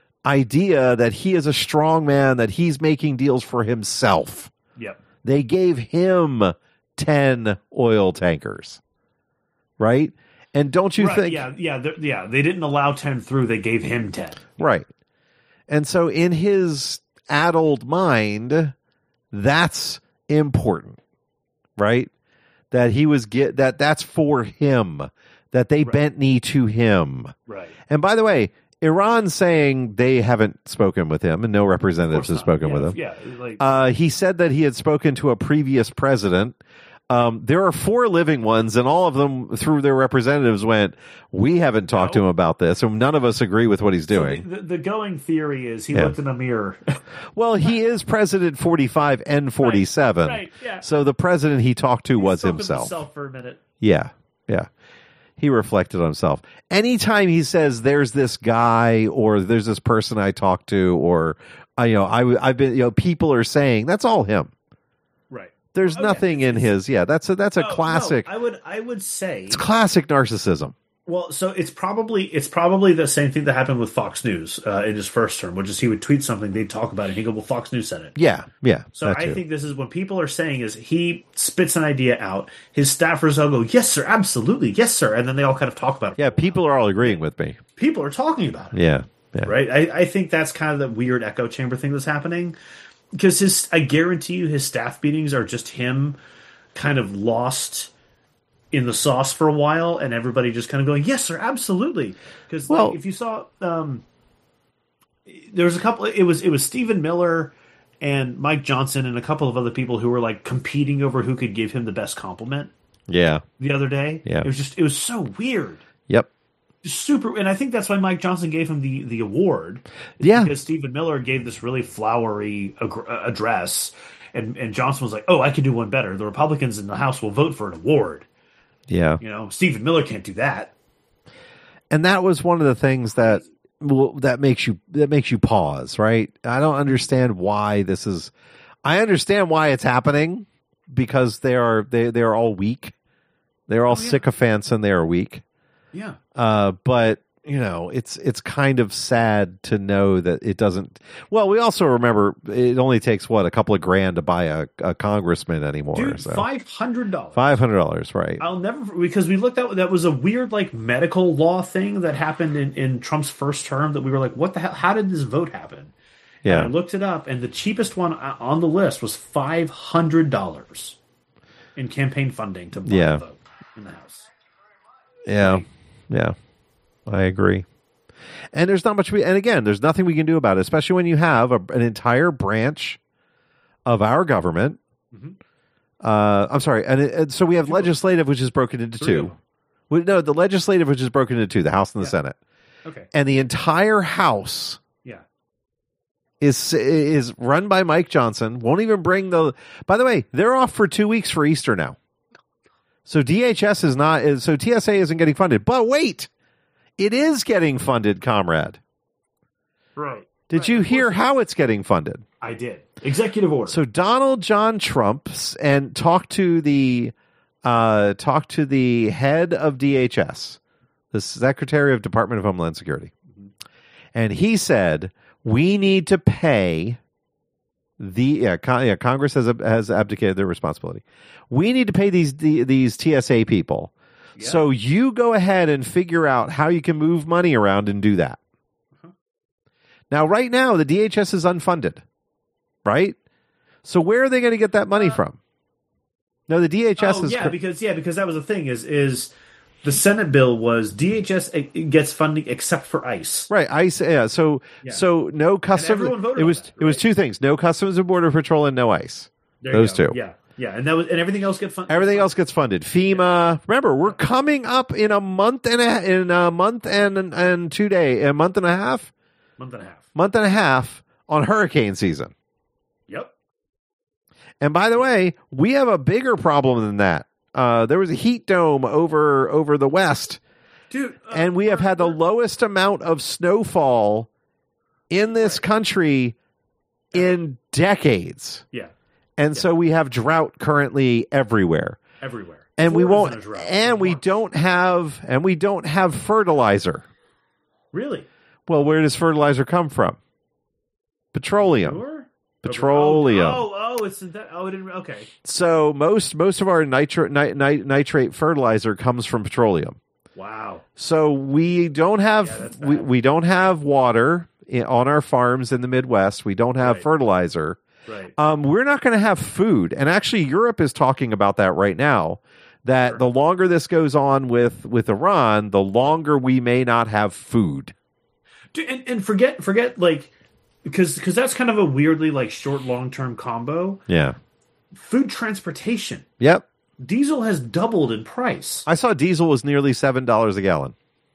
idea that he is a strong man, that he's making deals for himself. Yep. They gave him ten oil tankers, right? And don't you right, think? Yeah, yeah, yeah. They didn't allow ten through. They gave him ten. Right. And so in his addled mind, that's important, right? That he was get that that's for him, that they right. bent knee to him. Right. And by the way, Iran's saying they haven't spoken with him and no representatives have spoken yeah, with him. Yeah. Like, uh, he said that he had spoken to a previous president. Um, there are four living ones, and all of them, through their representatives, went, we haven't talked no. to him about this, and none of us agree with what he's doing. So the, the going theory is he yeah. looked in a mirror. Well, he is President forty-five and forty-seven. Right, right, yeah. So the president he talked to he was spoke himself. himself for a minute. Yeah, yeah. He reflected on himself. Anytime he says, there's this guy, or there's this person I talked to, or, I, you know, I, I've been, you know, people are saying, that's all him. There's okay. nothing in his. Yeah, that's a that's a no, classic. No, I would I would say it's classic narcissism. Well, so it's probably it's probably the same thing that happened with Fox News uh, in his first term, which is he would tweet something, they'd talk about it, and he'd go, "Well, Fox News said it." Yeah, yeah. So I too. think this is what people are saying is he spits an idea out, his staffers all go, "Yes, sir, absolutely, yes, sir," and then they all kind of talk about it. Yeah, people are all agreeing with me. People are talking about it. Yeah, yeah. Right. I, I think that's kind of the weird echo chamber thing that's happening because his I guarantee you his staff meetings are just him kind of lost in the sauce for a while, and everybody just kind of going, "Yes, sir, absolutely." Because well, like, if you saw, um, there was a couple. It was it was Stephen Miller and Mike Johnson and a couple of other people who were like competing over who could give him the best compliment. Yeah, the other day. Yeah, it was just it was so weird. Yep. Super, and I think that's why Mike Johnson gave him the the award. Yeah, because Stephen Miller gave this really flowery ag- address. And and Johnson was like, "Oh, I can do one better. The Republicans in the House will vote for an award." Yeah, you know, Stephen Miller can't do that. And that was one of the things that well, that makes you that makes you pause, right? I don't understand why this is. I understand why it's happening because they are they they are all weak. They're all oh, yeah. sycophants and they are weak. Yeah. Uh, but. You know, it's it's kind of sad to know that it doesn't. Well, we also remember it only takes what a couple of grand to buy a, a congressman anymore. Dude, so. five hundred dollars. Five hundred dollars, right? I'll never because we looked at that was a weird like medical law thing that happened in, in Trump's first term that we were like, what the hell? How did this vote happen? Yeah, and I looked it up, and the cheapest one on the list was five hundred dollars in campaign funding to buy yeah. a vote in the House. Yeah, like, yeah. I agree. And there's not much we, and again, there's nothing we can do about it, especially when you have a, an entire branch of our government. Mm-hmm. Uh, I'm sorry. And, it, and so we have two. Legislative, which is broken into Three. two. We, no, the legislative, which is broken into two, the House and the yeah. Senate. Okay. And the entire House yeah. is, is run by Mike Johnson. Won't even bring the, by the way, they're off for two weeks for Easter now. So D H S is not, so T S A isn't getting funded, but wait. It is getting funded, comrade. Right. Did right. you hear how it's getting funded? I did. Executive order. So Donald John Trump and talked to the uh, talked to the head of D H S, the Secretary of Department of Homeland Security, mm-hmm. and he said we need to pay The yeah, con- yeah Congress has has abdicated their responsibility. We need to pay these the, these T S A people. Yeah. So you go ahead and figure out how you can move money around and do that. Uh-huh. Now, right now, the D H S is unfunded, right? So where are they going to get that money uh, from? No, the D H S oh, is yeah, because yeah, because that was the thing is is. The Senate bill was D H S gets funding except for ICE. Right, ICE. Yeah, so yeah. so no customs. It was that, right? it was two things: no Customs and Border Patrol and no ICE. There Those two. Yeah, yeah, and that was and everything else gets funded. Everything else gets funded. FEMA. Yeah. Remember, we're coming up in a month and a in a month and and two day a month and a half. Month and a half. Month and a half on hurricane season. Yep. And by the way, we have a bigger problem than that. Uh, there was a heat dome over over the west, dude, uh, and we have had the lowest amount of snowfall in this right. country in decades. Yeah, and yeah. so we have drought currently everywhere, everywhere, and Florida's we won't, drought, and we don't have, and we don't have fertilizer. Really? Well, where does fertilizer come from? Petroleum. Sure? Petroleum. Oh, oh, oh, it's that. Oh, I didn't. Okay. So most most of our nitri- nit- nit- nitrate fertilizer comes from petroleum. Wow. So we don't have yeah, we, we don't have water in, on our farms in the Midwest. We don't have right. fertilizer. Right. Um, we're not going to have food, and actually, Europe is talking about that right now. That sure. the longer this goes on with with Iran, the longer we may not have food. Dude, and, and forget forget like. Because because that's kind of a weirdly like short long term combo. Yeah. Food transportation. Yep. Diesel has doubled in price. I saw diesel was nearly seven dollars a gallon.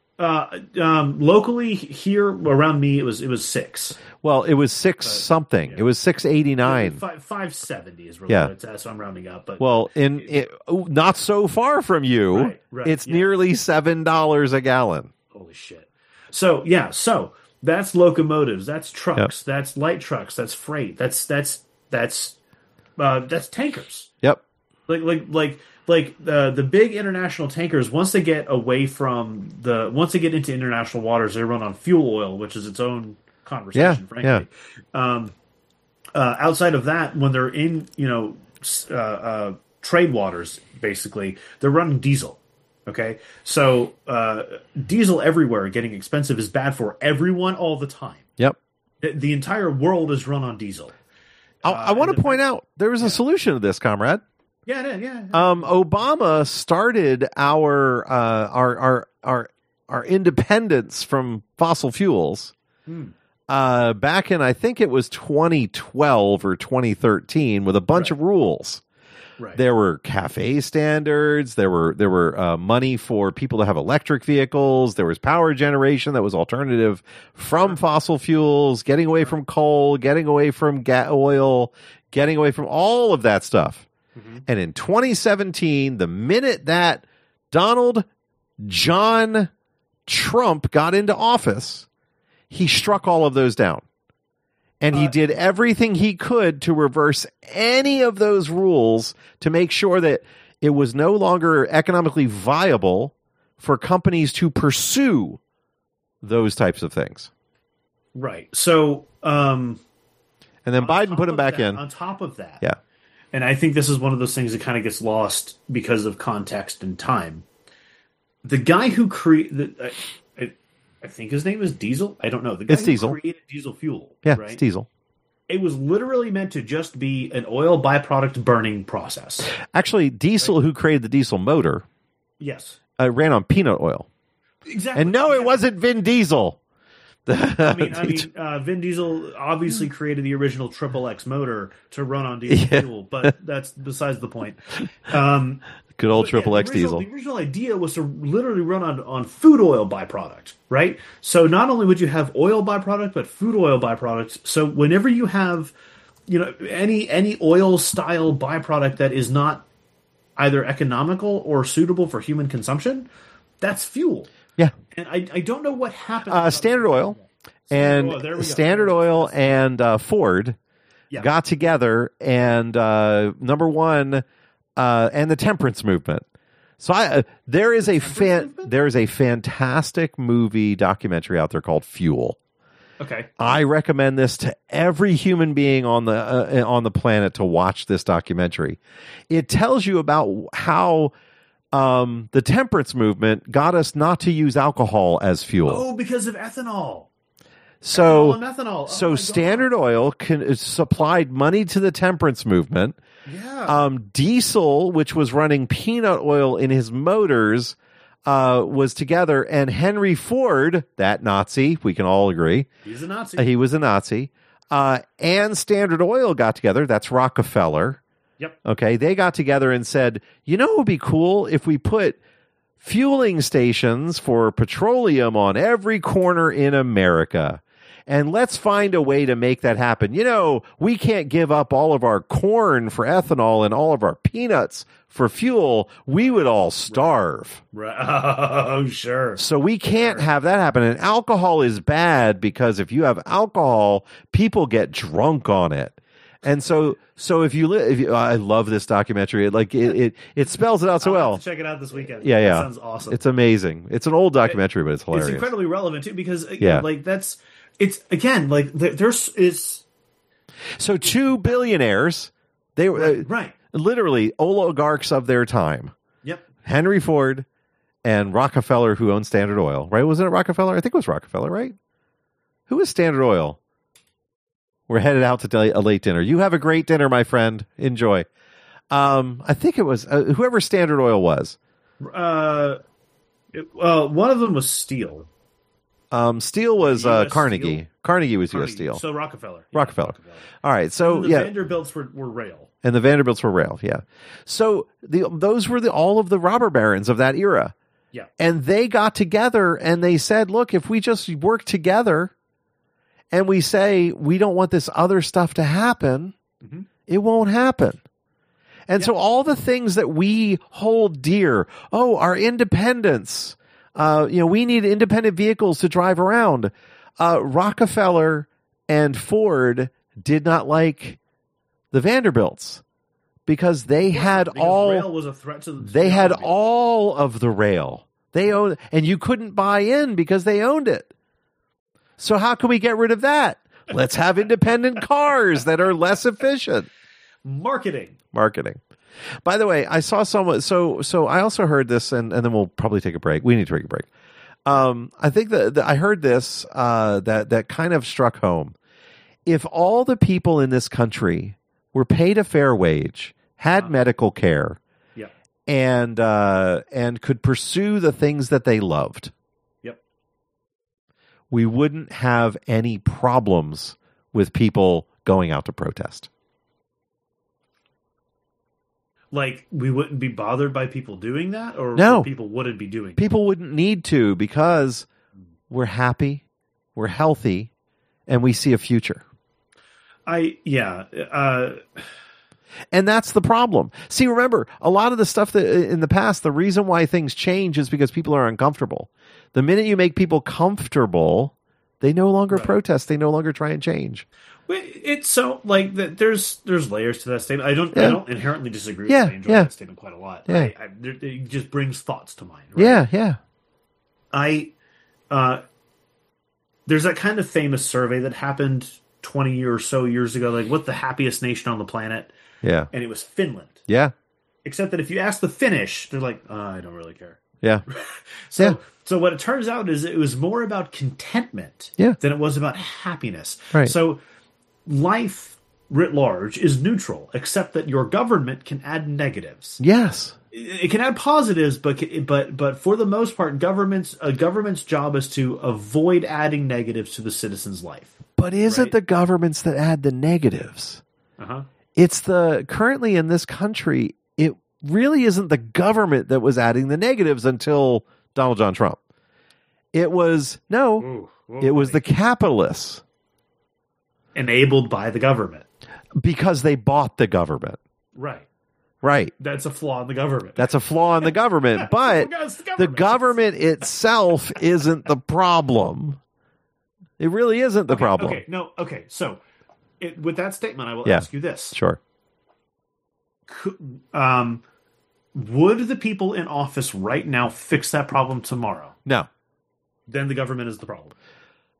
Uh, um, locally here around me, it was it was six. Well, it was six but, something. Yeah. It was six eighty nine. Five five seventy is really yeah. what it's at, so I'm rounding up. But well, in it, not so far from you, right, right, it's yeah. nearly seven dollars a gallon. Holy shit! So yeah, so. That's locomotives. That's trucks. Yep. That's light trucks. That's freight. That's that's that's uh, that's tankers. Yep. Like like like like the the big international tankers. Once they get away from the once they get into international waters, they run on fuel oil, which is its own conversation. Yeah, frankly. Yeah. Um, uh, outside of that, when they're in you know uh, uh, trade waters, basically they're running diesel. Okay, so uh, diesel everywhere getting expensive is bad for everyone all the time. Yep. The, the entire world is run on diesel. I, uh, I want to point out there was a yeah. solution to this, comrade. Yeah, yeah, yeah. yeah. Um, Obama started our uh, our our our our independence from fossil fuels hmm. uh, back in I think it was twenty twelve or twenty thirteen with a bunch right. of rules. Right. There were cafe standards. There were there were uh, money for people to have electric vehicles. There was power generation that was alternative from fossil fuels, getting away from coal, getting away from ga- oil, getting away from all of that stuff. Mm-hmm. And in twenty seventeen, the minute that Donald John Trump got into office, he struck all of those down. And he did everything he could to reverse any of those rules to make sure that it was no longer economically viable for companies to pursue those types of things. Right. So, um, and then Biden put him back that, in. On top of that. Yeah. And I think this is one of those things that kind of gets lost because of context and time. The guy who created... I think his name is Diesel. I don't know. The guy it's who diesel. created diesel fuel. Yeah, right? It's diesel. It was literally meant to just be an oil byproduct burning process. Actually, Diesel, right? who created the diesel motor, yes, uh, ran on peanut oil. Exactly. And no, it wasn't Vin Diesel. I mean, I mean, uh, Vin Diesel obviously created the original Triple X motor to run on diesel yeah. fuel, but that's besides the point. Um, Good old Triple yeah, X original, diesel. The original idea was to literally run on, on food oil byproduct, right? So not only would you have oil byproduct, but food oil byproduct. So whenever you have, you know, any any oil style byproduct that is not either economical or suitable for human consumption, that's fuel. Yeah. And I, I don't know what happened. Uh, Standard Oil and Standard Oil, Standard Oil and uh, Ford yeah. got together and uh, number one. Uh, and the temperance movement. So I, uh, there is a fan, there is a fantastic movie documentary out there called Fuel, Okay. I recommend this to every human being on the uh, on the planet to watch this documentary. It tells you about how um, the temperance movement got us not to use alcohol as fuel. Oh, because of ethanol. So, ethanol and methanol. Oh so Standard Oil can, supplied money to the temperance movement. Yeah. Um, Diesel, which was running peanut oil in his motors, uh, was together. And Henry Ford, that Nazi, we can all agree. He's a Nazi. Uh, he was a Nazi. Uh, and Standard Oil got together. That's Rockefeller. Yep. Okay. They got together and said, you know, it would be cool if we put fueling stations for petroleum on every corner in America. And let's find a way to make that happen. You know, we can't give up all of our corn for ethanol and all of our peanuts for fuel. We would all starve. Right. Oh, sure. So we can't have that happen. And alcohol is bad because if you have alcohol, people get drunk on it. And so, so if you, li- if you, I love this documentary. It, like it, it, it spells it out so I'll have well. to check it out this weekend. Yeah, yeah. That sounds awesome. It's amazing. It's an old documentary, but it's hilarious. It's incredibly relevant too because uh, Yeah. like that's it's again like there, there's is So two billionaires, they were uh, right. literally oligarchs of their time. Yep. Henry Ford and Rockefeller, who owned Standard Oil, right? Wasn't it Rockefeller? I think it was Rockefeller, right? Who was Standard Oil? We're headed out to del- a late dinner. You have a great dinner, my friend. Enjoy. Um, I think it was uh, whoever Standard Oil was. Uh, it, uh, one of them was Steele. Um, Steele was uh, U S Carnegie. Steel? Carnegie was Carnegie. U S Steel. So Rockefeller. Yeah, Rockefeller. All right. So And the yeah, Vanderbilts were, were rail. and the Vanderbilts were rail. Yeah. So the those were the all of the robber barons of that era. Yeah. And they got together and they said, look, if we just work together and we say we don't want this other stuff to happen, Mhm. it won't happen. And Yeah. so all the things that we hold dear, oh, our independence, uh, you know, we need independent vehicles to drive around. Uh, Rockefeller and Ford did not like the Vanderbilts because they had Because all rail was a threat to the to they the had economy. all of the rail. They owned, and you couldn't buy in because they owned it. So how can we get rid of that? Let's have independent cars that are less efficient. marketing. Marketing. By the way, I saw someone. So, so I also heard this, and, and then we'll probably take a break. We need to take a break. Um, I think that, that I heard this uh, that that kind of struck home. If all the people in this country were paid a fair wage, had Uh-huh. medical care, Yeah. and uh, and could pursue the things that they loved, Yep. we wouldn't have any problems with people going out to protest. Like we wouldn't be bothered by people doing that, or No. or people wouldn't be doing. People wouldn't need to because we're happy, we're healthy, and we see a future. I yeah. Uh, And that's the problem. See, remember, a lot of the stuff that in the past, the reason why things change is because people are uncomfortable. The minute you make people comfortable, they no longer Right. protest. They no longer try and change. it's so like that. There's there's layers to that statement. I don't Yeah. I don't inherently disagree. with Yeah, it. I enjoy yeah. that statement quite a lot. Yeah. I, I, there- it just brings thoughts to mind. Right? Yeah, yeah. I uh, there's that kind of famous survey that happened twenty or so years ago. Like, what's the happiest nation on the planet? Yeah. And it was Finland. Yeah. Except that if you ask the Finnish, they're like, oh, I don't really care. Yeah. So, Yeah. so what it turns out is it was more about contentment Yeah. than it was about happiness. Right. So, life writ large is neutral, except that your government can add negatives. Yes. It it can add positives, but but but for the most part, governments a government's job is to avoid adding negatives to the citizen's life. But is Right. it the governments that add the negatives? Uh huh. It's the currently in this country, it really isn't the government that was adding the negatives until Donald John Trump. It was no, it was the capitalists enabled by the government. because they bought the government. Right. Right. That's a flaw in the government. That's a flaw in the government, but Because the the government. government itself isn't the problem. It really isn't the Okay, problem. Okay, no, okay. So, it, with that statement, I will Yeah. ask you this: Sure. Could- um, would the people in office right now fix that problem tomorrow? No. Then the government is the problem.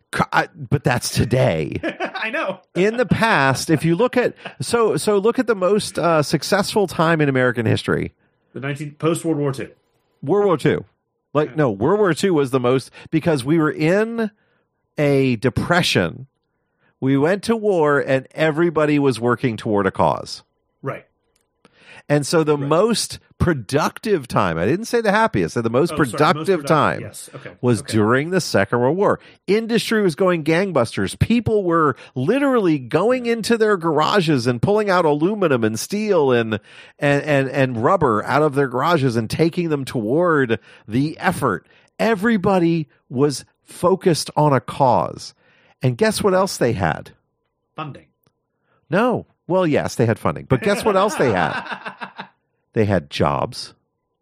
But that's today. I know. In the past, if you look at so so look at the most uh, successful time in American history, the nineteen post World War Two, World War Two. Like no, World War Two was the most because we were in a depression. We went to war and everybody was working toward a cause. Right. And so the right. most productive time, I didn't say the happiest, I said the most, oh, productive, sorry, most productive time yes. okay. was okay. during the Second World War. Industry was going gangbusters. People were literally going into their garages and pulling out aluminum and steel and, and, and, and rubber out of their garages and taking them toward the effort. Everybody was focused on a cause. And guess what else they had? Funding. No. Well, yes, they had funding. But guess what else they had? They had jobs.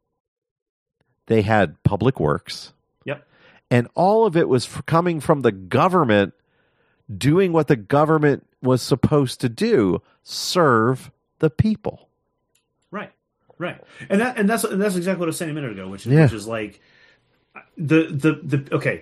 They had public works. Yep. And all of it was f- coming from the government doing what the government was supposed to do, serve the people. Right. Right. And that and that's and that's exactly what I was saying a minute ago, which is Yeah. which is like the the the okay.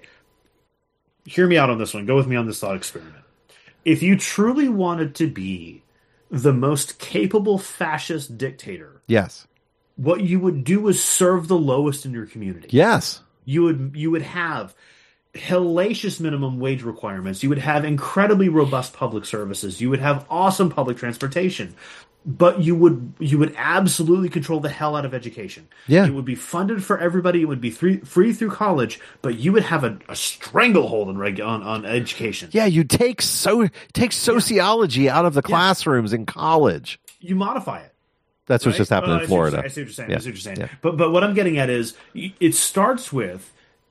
Hear me out on this one. Go with me on this thought experiment. If you truly wanted to be the most capable fascist dictator, Yes. what you would do is serve the lowest in your community. Yes. You would you would have hellacious minimum wage requirements. You would have incredibly robust public services. You would have awesome public transportation. But you would you would absolutely control the hell out of education. Yeah. It would be funded for everybody. It would be free, free through college, but you would have a, a stranglehold on, reg, on on education. Yeah, you take so take sociology yeah. out of the classrooms yeah. in college. You modify it. That's right? what's just happened uh, in Florida. I see what you're saying. Yeah. I see what you're saying. Yeah. But but what I'm getting at is it starts with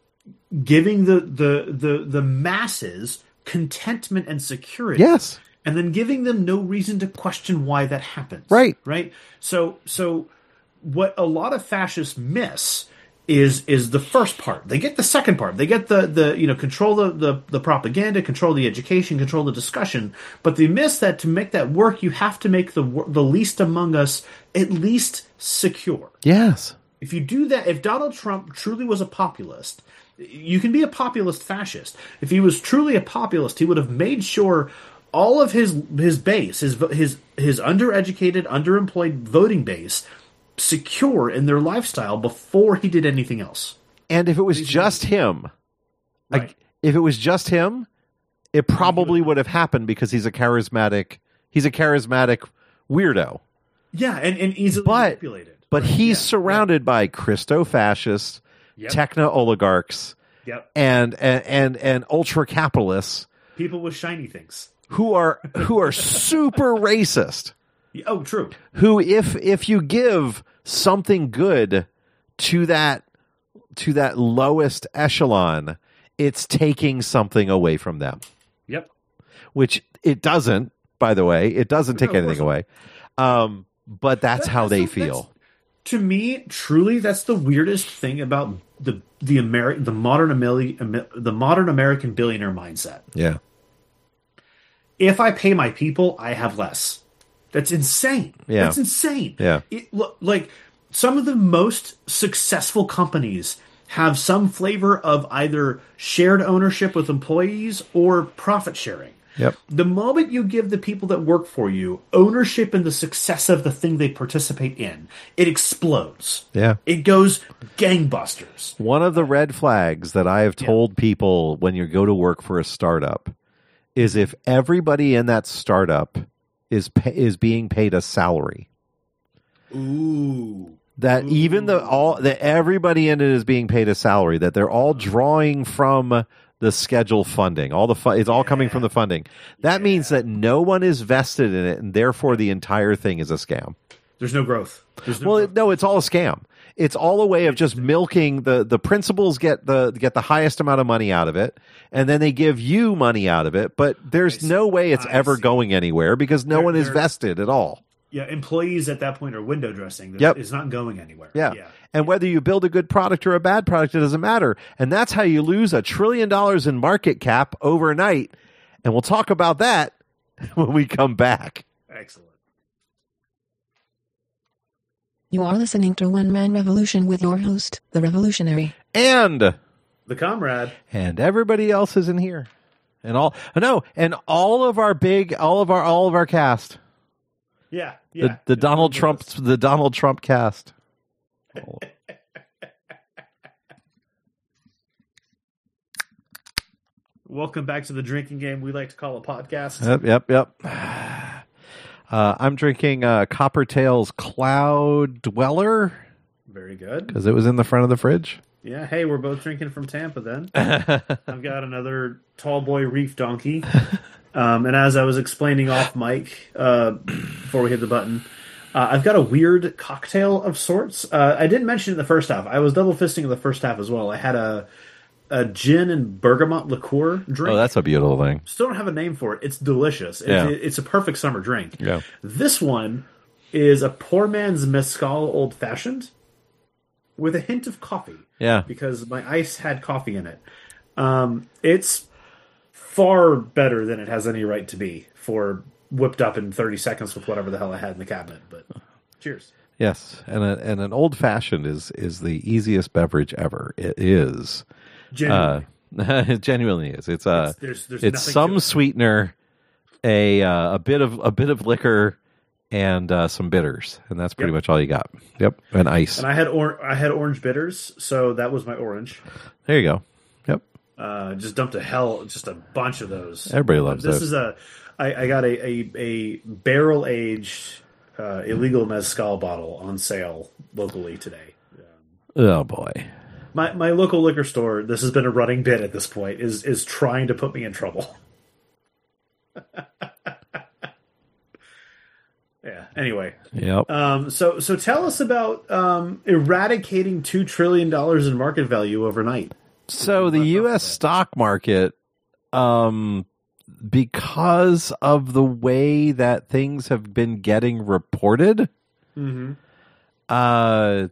giving the the the, the masses contentment and security. Yes. And then giving them no reason to question why that happens. Right. Right. So so what a lot of fascists miss is is the first part. They get the second part. They get the, the you know, control the, the, the propaganda, control the education, control the discussion. But they miss that to make that work, you have to make the the least among us at least secure. Yes. If you do that, if Donald Trump truly was a populist, you can be a populist fascist. If he was truly a populist, he would have made sure all of his his base, his his his undereducated, underemployed voting base, secure in their lifestyle before he did anything else. And if it was just him, right. like, if it was just him, it probably would have happened because he's a charismatic, he's a charismatic weirdo. Yeah, and, and easily but, manipulated. But right. he's yeah. surrounded yeah. by Christo-fascists, yep. techno-oligarchs, yep. and and and, and ultra-capitalists. People with shiny things. Who are who are super racist. Oh, true. Who, if if you give something good to that to that lowest echelon, it's taking something away from them. Yep. Which it doesn't, by the way. It doesn't take no, anything away. Um, but that's that, how that's they the, feel. To me, truly, that's the weirdest thing about the the Ameri- the modern Ameri- the modern American billionaire mindset. Yeah. If I pay my people, I have less. That's insane. Yeah. That's insane. Yeah. It, look, like some of the most successful companies have some flavor of either shared ownership with employees or profit sharing. Yep. The moment you give the people that work for you ownership in the success of the thing they participate in, it explodes. Yeah. It goes gangbusters. One of the red flags that I have told yeah. people when you go to work for a startup is if everybody in that startup is pay, is being paid a salary. Ooh. That Ooh. even the all that everybody in it is being paid a salary, that they're all drawing from the schedule funding. All the fu- it's all yeah. coming from the funding. That yeah. means that no one is vested in it, and therefore the entire thing is a scam. There's no growth. There's no well, growth. It, no, it's all a scam. It's all a way of just milking the the principals get the get the highest amount of money out of it, and then they give you money out of it. But there's no way it's I ever see. going anywhere because no they're, one is vested at all. Yeah, employees at that point are window dressing. There's, yep. It's not going anywhere. Yeah. yeah. And whether you build a good product or a bad product, it doesn't matter. And that's how you lose a trillion dollars in market cap overnight. And we'll talk about that when we come back. Excellent. You are listening to One Man Revolution with your host, The Revolutionary. And The Comrade. And everybody else is in here. and all no, and all of our big, all of our, all of our cast. Yeah, yeah. The, the Donald Trump, the Donald Trump cast. Oh. Welcome back to the drinking game we like to call a podcast. Yep, yep, yep. Uh, I'm drinking uh, Coppertail's Cloud Dweller. Very good. Because it was in the front of the fridge. Yeah, hey, we're both drinking from Tampa then. I've got another Tall Boy Reef Donkey. Um, and as I was explaining off mic uh, before we hit the button, uh, I've got a weird cocktail of sorts. Uh, I didn't mention it in the first half. I was double fisting in the first half as well. I had a, a gin and bergamot liqueur drink. Oh, that's a beautiful thing. Still don't have a name for it. It's delicious. It's, Yeah. it's a perfect summer drink. Yeah. This one is a poor man's mezcal old fashioned with a hint of coffee. Yeah. Because my ice had coffee in it. Um, it's far better than it has any right to be for whipped up in thirty seconds with whatever the hell I had in the cabinet. But cheers. Yes, and a, and an old fashioned is is the easiest beverage ever. It is. Genuinely. Uh, it genuinely is. It's uh, It's- there's- there's it's nothing to some it. sweetener, a uh, a bit of a bit of liquor, and uh, some bitters, and that's pretty Yep. much all you got. Yep, and ice. And I had or- I had orange bitters, so that was my orange. There you go. Yep. Uh, just dumped a hell, just a bunch of those. Everybody loves this those. is a, I, I got a a, a barrel aged uh, illegal mezcal bottle on sale locally today. Oh boy. My my local liquor store. This has been a running bit at this point. Is is trying to put me in trouble. Yeah. Anyway. Yep. Um. So so tell us about um eradicating two trillion dollars in market value overnight. So the U S stock market, um, because of the way that things have been getting reported, Mm-hmm. uh,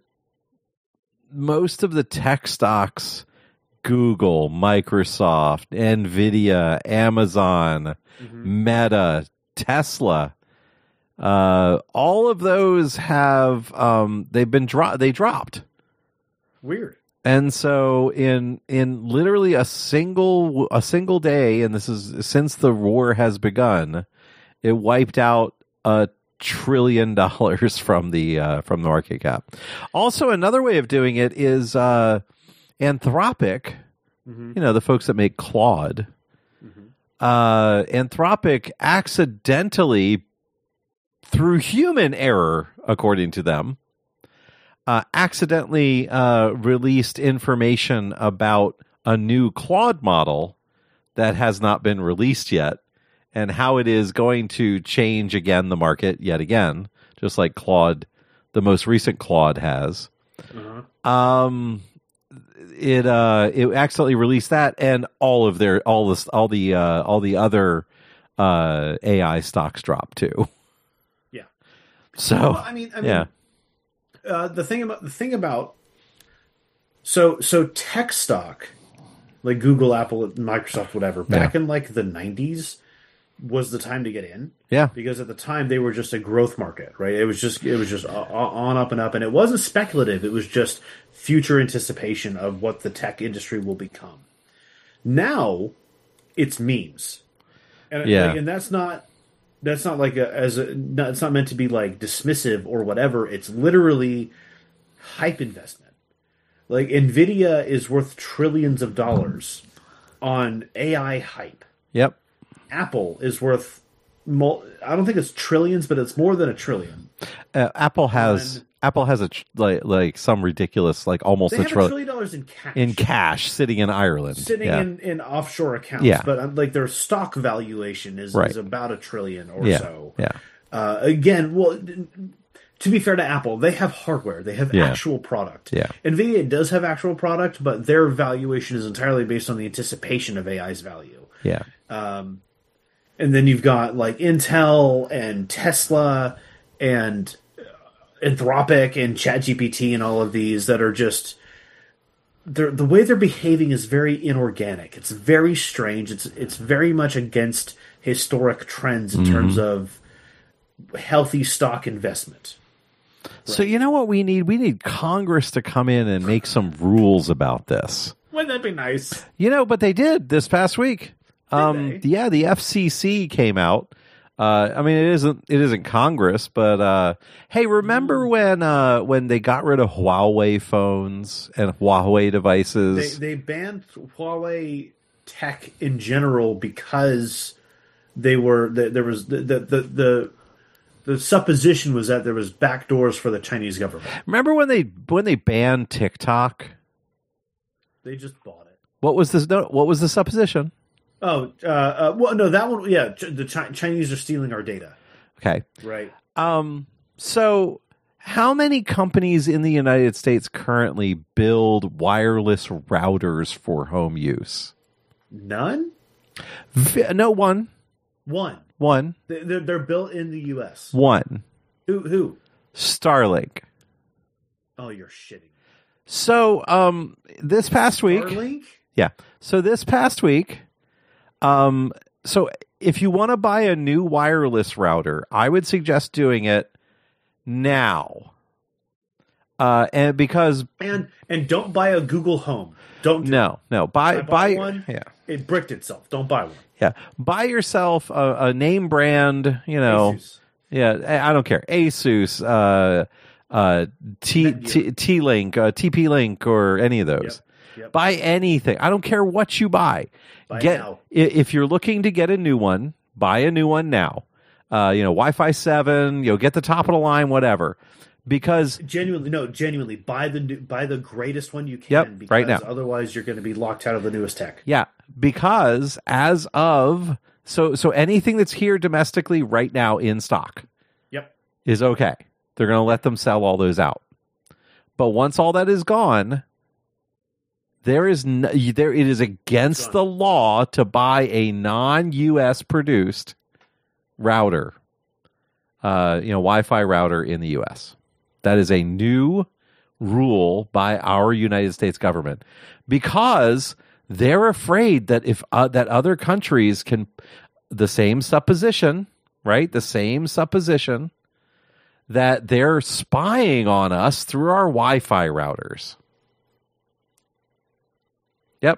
most of the tech stocks, Google, Microsoft, Nvidia, Amazon, Mm-hmm. Meta, Tesla, uh, all of those have um, they've been dro- they dropped. Weird. And so in in literally a single a single day, and this is since the war has begun, it wiped out a trillion dollars from the uh, from the market cap. Also, another way of doing it is uh, Anthropic. Mm-hmm. You know, the folks that make Claude. Mm-hmm. Uh, Anthropic accidentally, through human error, according to them, Uh, accidentally uh, released information about a new Claude model that has not been released yet, and how it is going to change again the market yet again, just like Claude, the most recent Claude has. Uh-huh. Um, it uh, it accidentally released that, and all of their all this all the uh, all the other uh, A I stocks dropped too. Yeah. So Well, I mean, I mean, yeah. Uh, the thing about the thing about so so tech stock like Google, Apple, Microsoft, whatever, back Yeah. in like the nineties was the time to get in. Yeah. Because at the time they were just a growth market, right? It was just it was just on up and up, and it wasn't speculative. It was just future anticipation of what the tech industry will become. Now it's memes, and Yeah. like, and that's not that's not like a, as a, not, it's not meant to be like dismissive or whatever. It's literally hype investment. Like Nvidia is worth trillions of dollars on A I hype. Yep. Apple is worth, mul- I don't think it's trillions, but it's more than a trillion. Uh, Apple has And- Apple has a tr- like like some ridiculous like almost They a have a trillion trillion dollars in cash. in cash sitting in Ireland. Sitting yeah. in, in offshore accounts. Yeah. But uh, like their stock valuation is, Right. is about a trillion or yeah. so. Yeah. Uh, again, well, to be fair to Apple, they have hardware. They have Yeah. actual product. Yeah. NVIDIA does have actual product, but their valuation is entirely based on the anticipation of A I's value. Yeah. And then you've got like Intel and Tesla and Anthropic and ChatGPT and all of these that are just they're, the way they're behaving is very inorganic. It's very strange. It's it's very much against historic trends in terms of healthy stock investment. So you know what we need? We need Congress to come in and make some rules about this. Wouldn't that be nice? You know, but they did this past week. Um, yeah, the F C C came out. Uh, I mean, it isn't it isn't Congress, but uh, hey, remember when uh, when they got rid of Huawei phones and Huawei devices? They, they banned Huawei tech in general because they were the, there was the the, the the the supposition was that there was backdoors for the Chinese government. Remember when they when they banned TikTok? They just bought it. What was this? No, what was the supposition? Oh, uh, uh, well, no, that one, yeah, the Chi- Chinese are stealing our data. Okay. Right. Um, so how many companies in the United States currently build wireless routers for home use? None? V- no, one. One. One. They're, they're built in the U S. One. Who? Who? Starlink. Oh, you're shitting. So, um, this past week. Starlink? Yeah. So this past week, um, so if you want to buy a new wireless router, I would suggest doing it now. Uh, and because and and don't buy a Google Home. Don't do no no buy buy one. Yeah, it bricked itself. Don't buy one. Yeah, buy yourself a, a name brand. You know, Asus. Yeah, I don't care. Asus, uh, uh, T T T Link, uh, T P Link, or any of those. Yep. Yep. Buy anything. I don't care what you buy. Buy get now. If you're looking to get a new one, buy a new one now. Uh, you know, Wi-Fi seven. You know, get the top of the line, whatever. Because genuinely, no, genuinely, buy the new, buy the greatest one you can. Yep, because right now. Otherwise, you're going to be locked out of the newest tech. Yeah, because as of so so anything that's here domestically right now in stock, yep, is okay. They're going to let them sell all those out. But once all that is gone, there is no, there it is against the law to buy a non-U S produced router, uh, you know, Wi-Fi router in the U S. That is a new rule by our United States government because they're afraid that if uh, that other countries can the same supposition, right? The same supposition that they're spying on us through our Wi-Fi routers. Yep.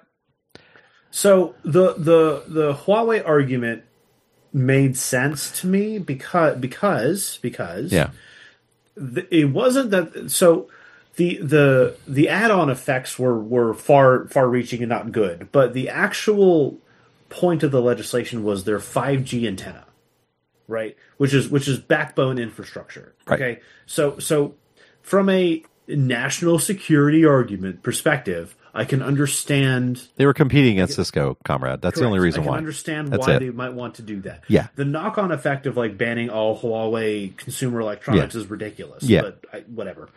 So the the the Huawei argument made sense to me because because because yeah. th- it wasn't that so the the the add-on effects were were far far reaching and not good, but the actual point of the legislation was their five G antenna, right? Which is which is backbone infrastructure. Right. Okay. So so from a national security argument perspective, I can understand they were competing against Cisco, comrade. That's Correct. the only reason I can why. understand That's why it. they might want to do that. Yeah. The knock-on effect of like banning all Huawei consumer electronics Yeah. is ridiculous. Yeah. But I, whatever.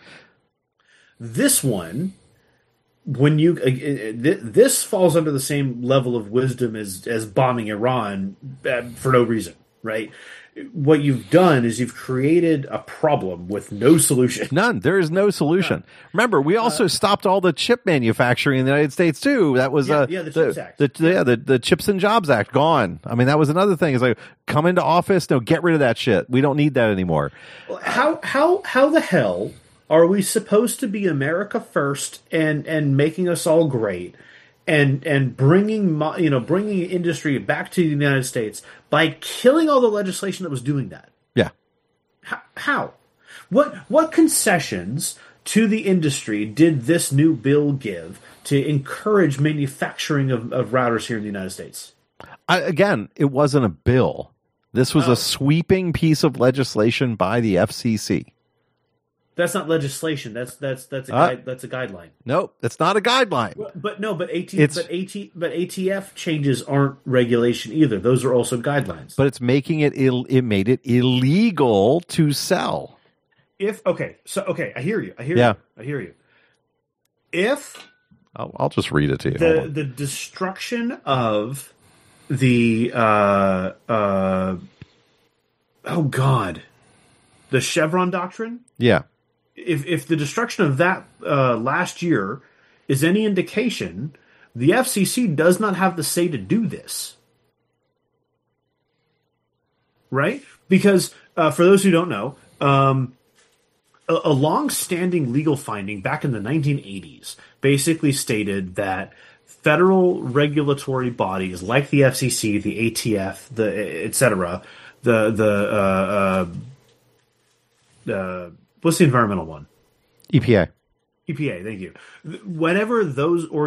This one, when you uh, uh, th- this falls under the same level of wisdom as as bombing Iran uh, for no reason, right? What you've done is you've created a problem with no solution. None. There is no solution. Remember, we also uh, stopped all the chip manufacturing in the United States too. That was yeah, uh, yeah the, the Chips Act. The, the, yeah, the the Chips and Jobs Act gone. I mean, that was another thing. Is like come into office, no, get rid of that shit. We don't need that anymore. Well, how how how the hell are we supposed to be America first and and making us all great? And and bringing you know bringing industry back to the United States by killing all the legislation that was doing that. Yeah. How? how? What what concessions to the industry did this new bill give to encourage manufacturing of, of routers here in the United States? I, again, it wasn't a bill. This was Oh. a sweeping piece of legislation by the F C C. That's not legislation. That's that's that's a Uh, guide, that's a guideline. Nope, it's not a guideline. But no, but AT It's- but AT but A T F changes aren't regulation either. Those are also guidelines. But it's making it Ill, it made it illegal to sell. If okay, so okay, I hear you. I hear Yeah. you. I hear you. If I'll, I'll just read it to you. Hold the on. the destruction of the uh uh oh god, the Chevron doctrine, Yeah. if if the destruction of that uh last year is any indication, the F C C does not have the say to do this. Right? Because uh, for those who don't know, um a, a long-standing legal finding back in the nineteen eighties basically stated that federal regulatory bodies like the F C C, the A T F, the et cetera, the the uh, uh, uh, what's the environmental one? E P A. E P A. Thank you. Whenever those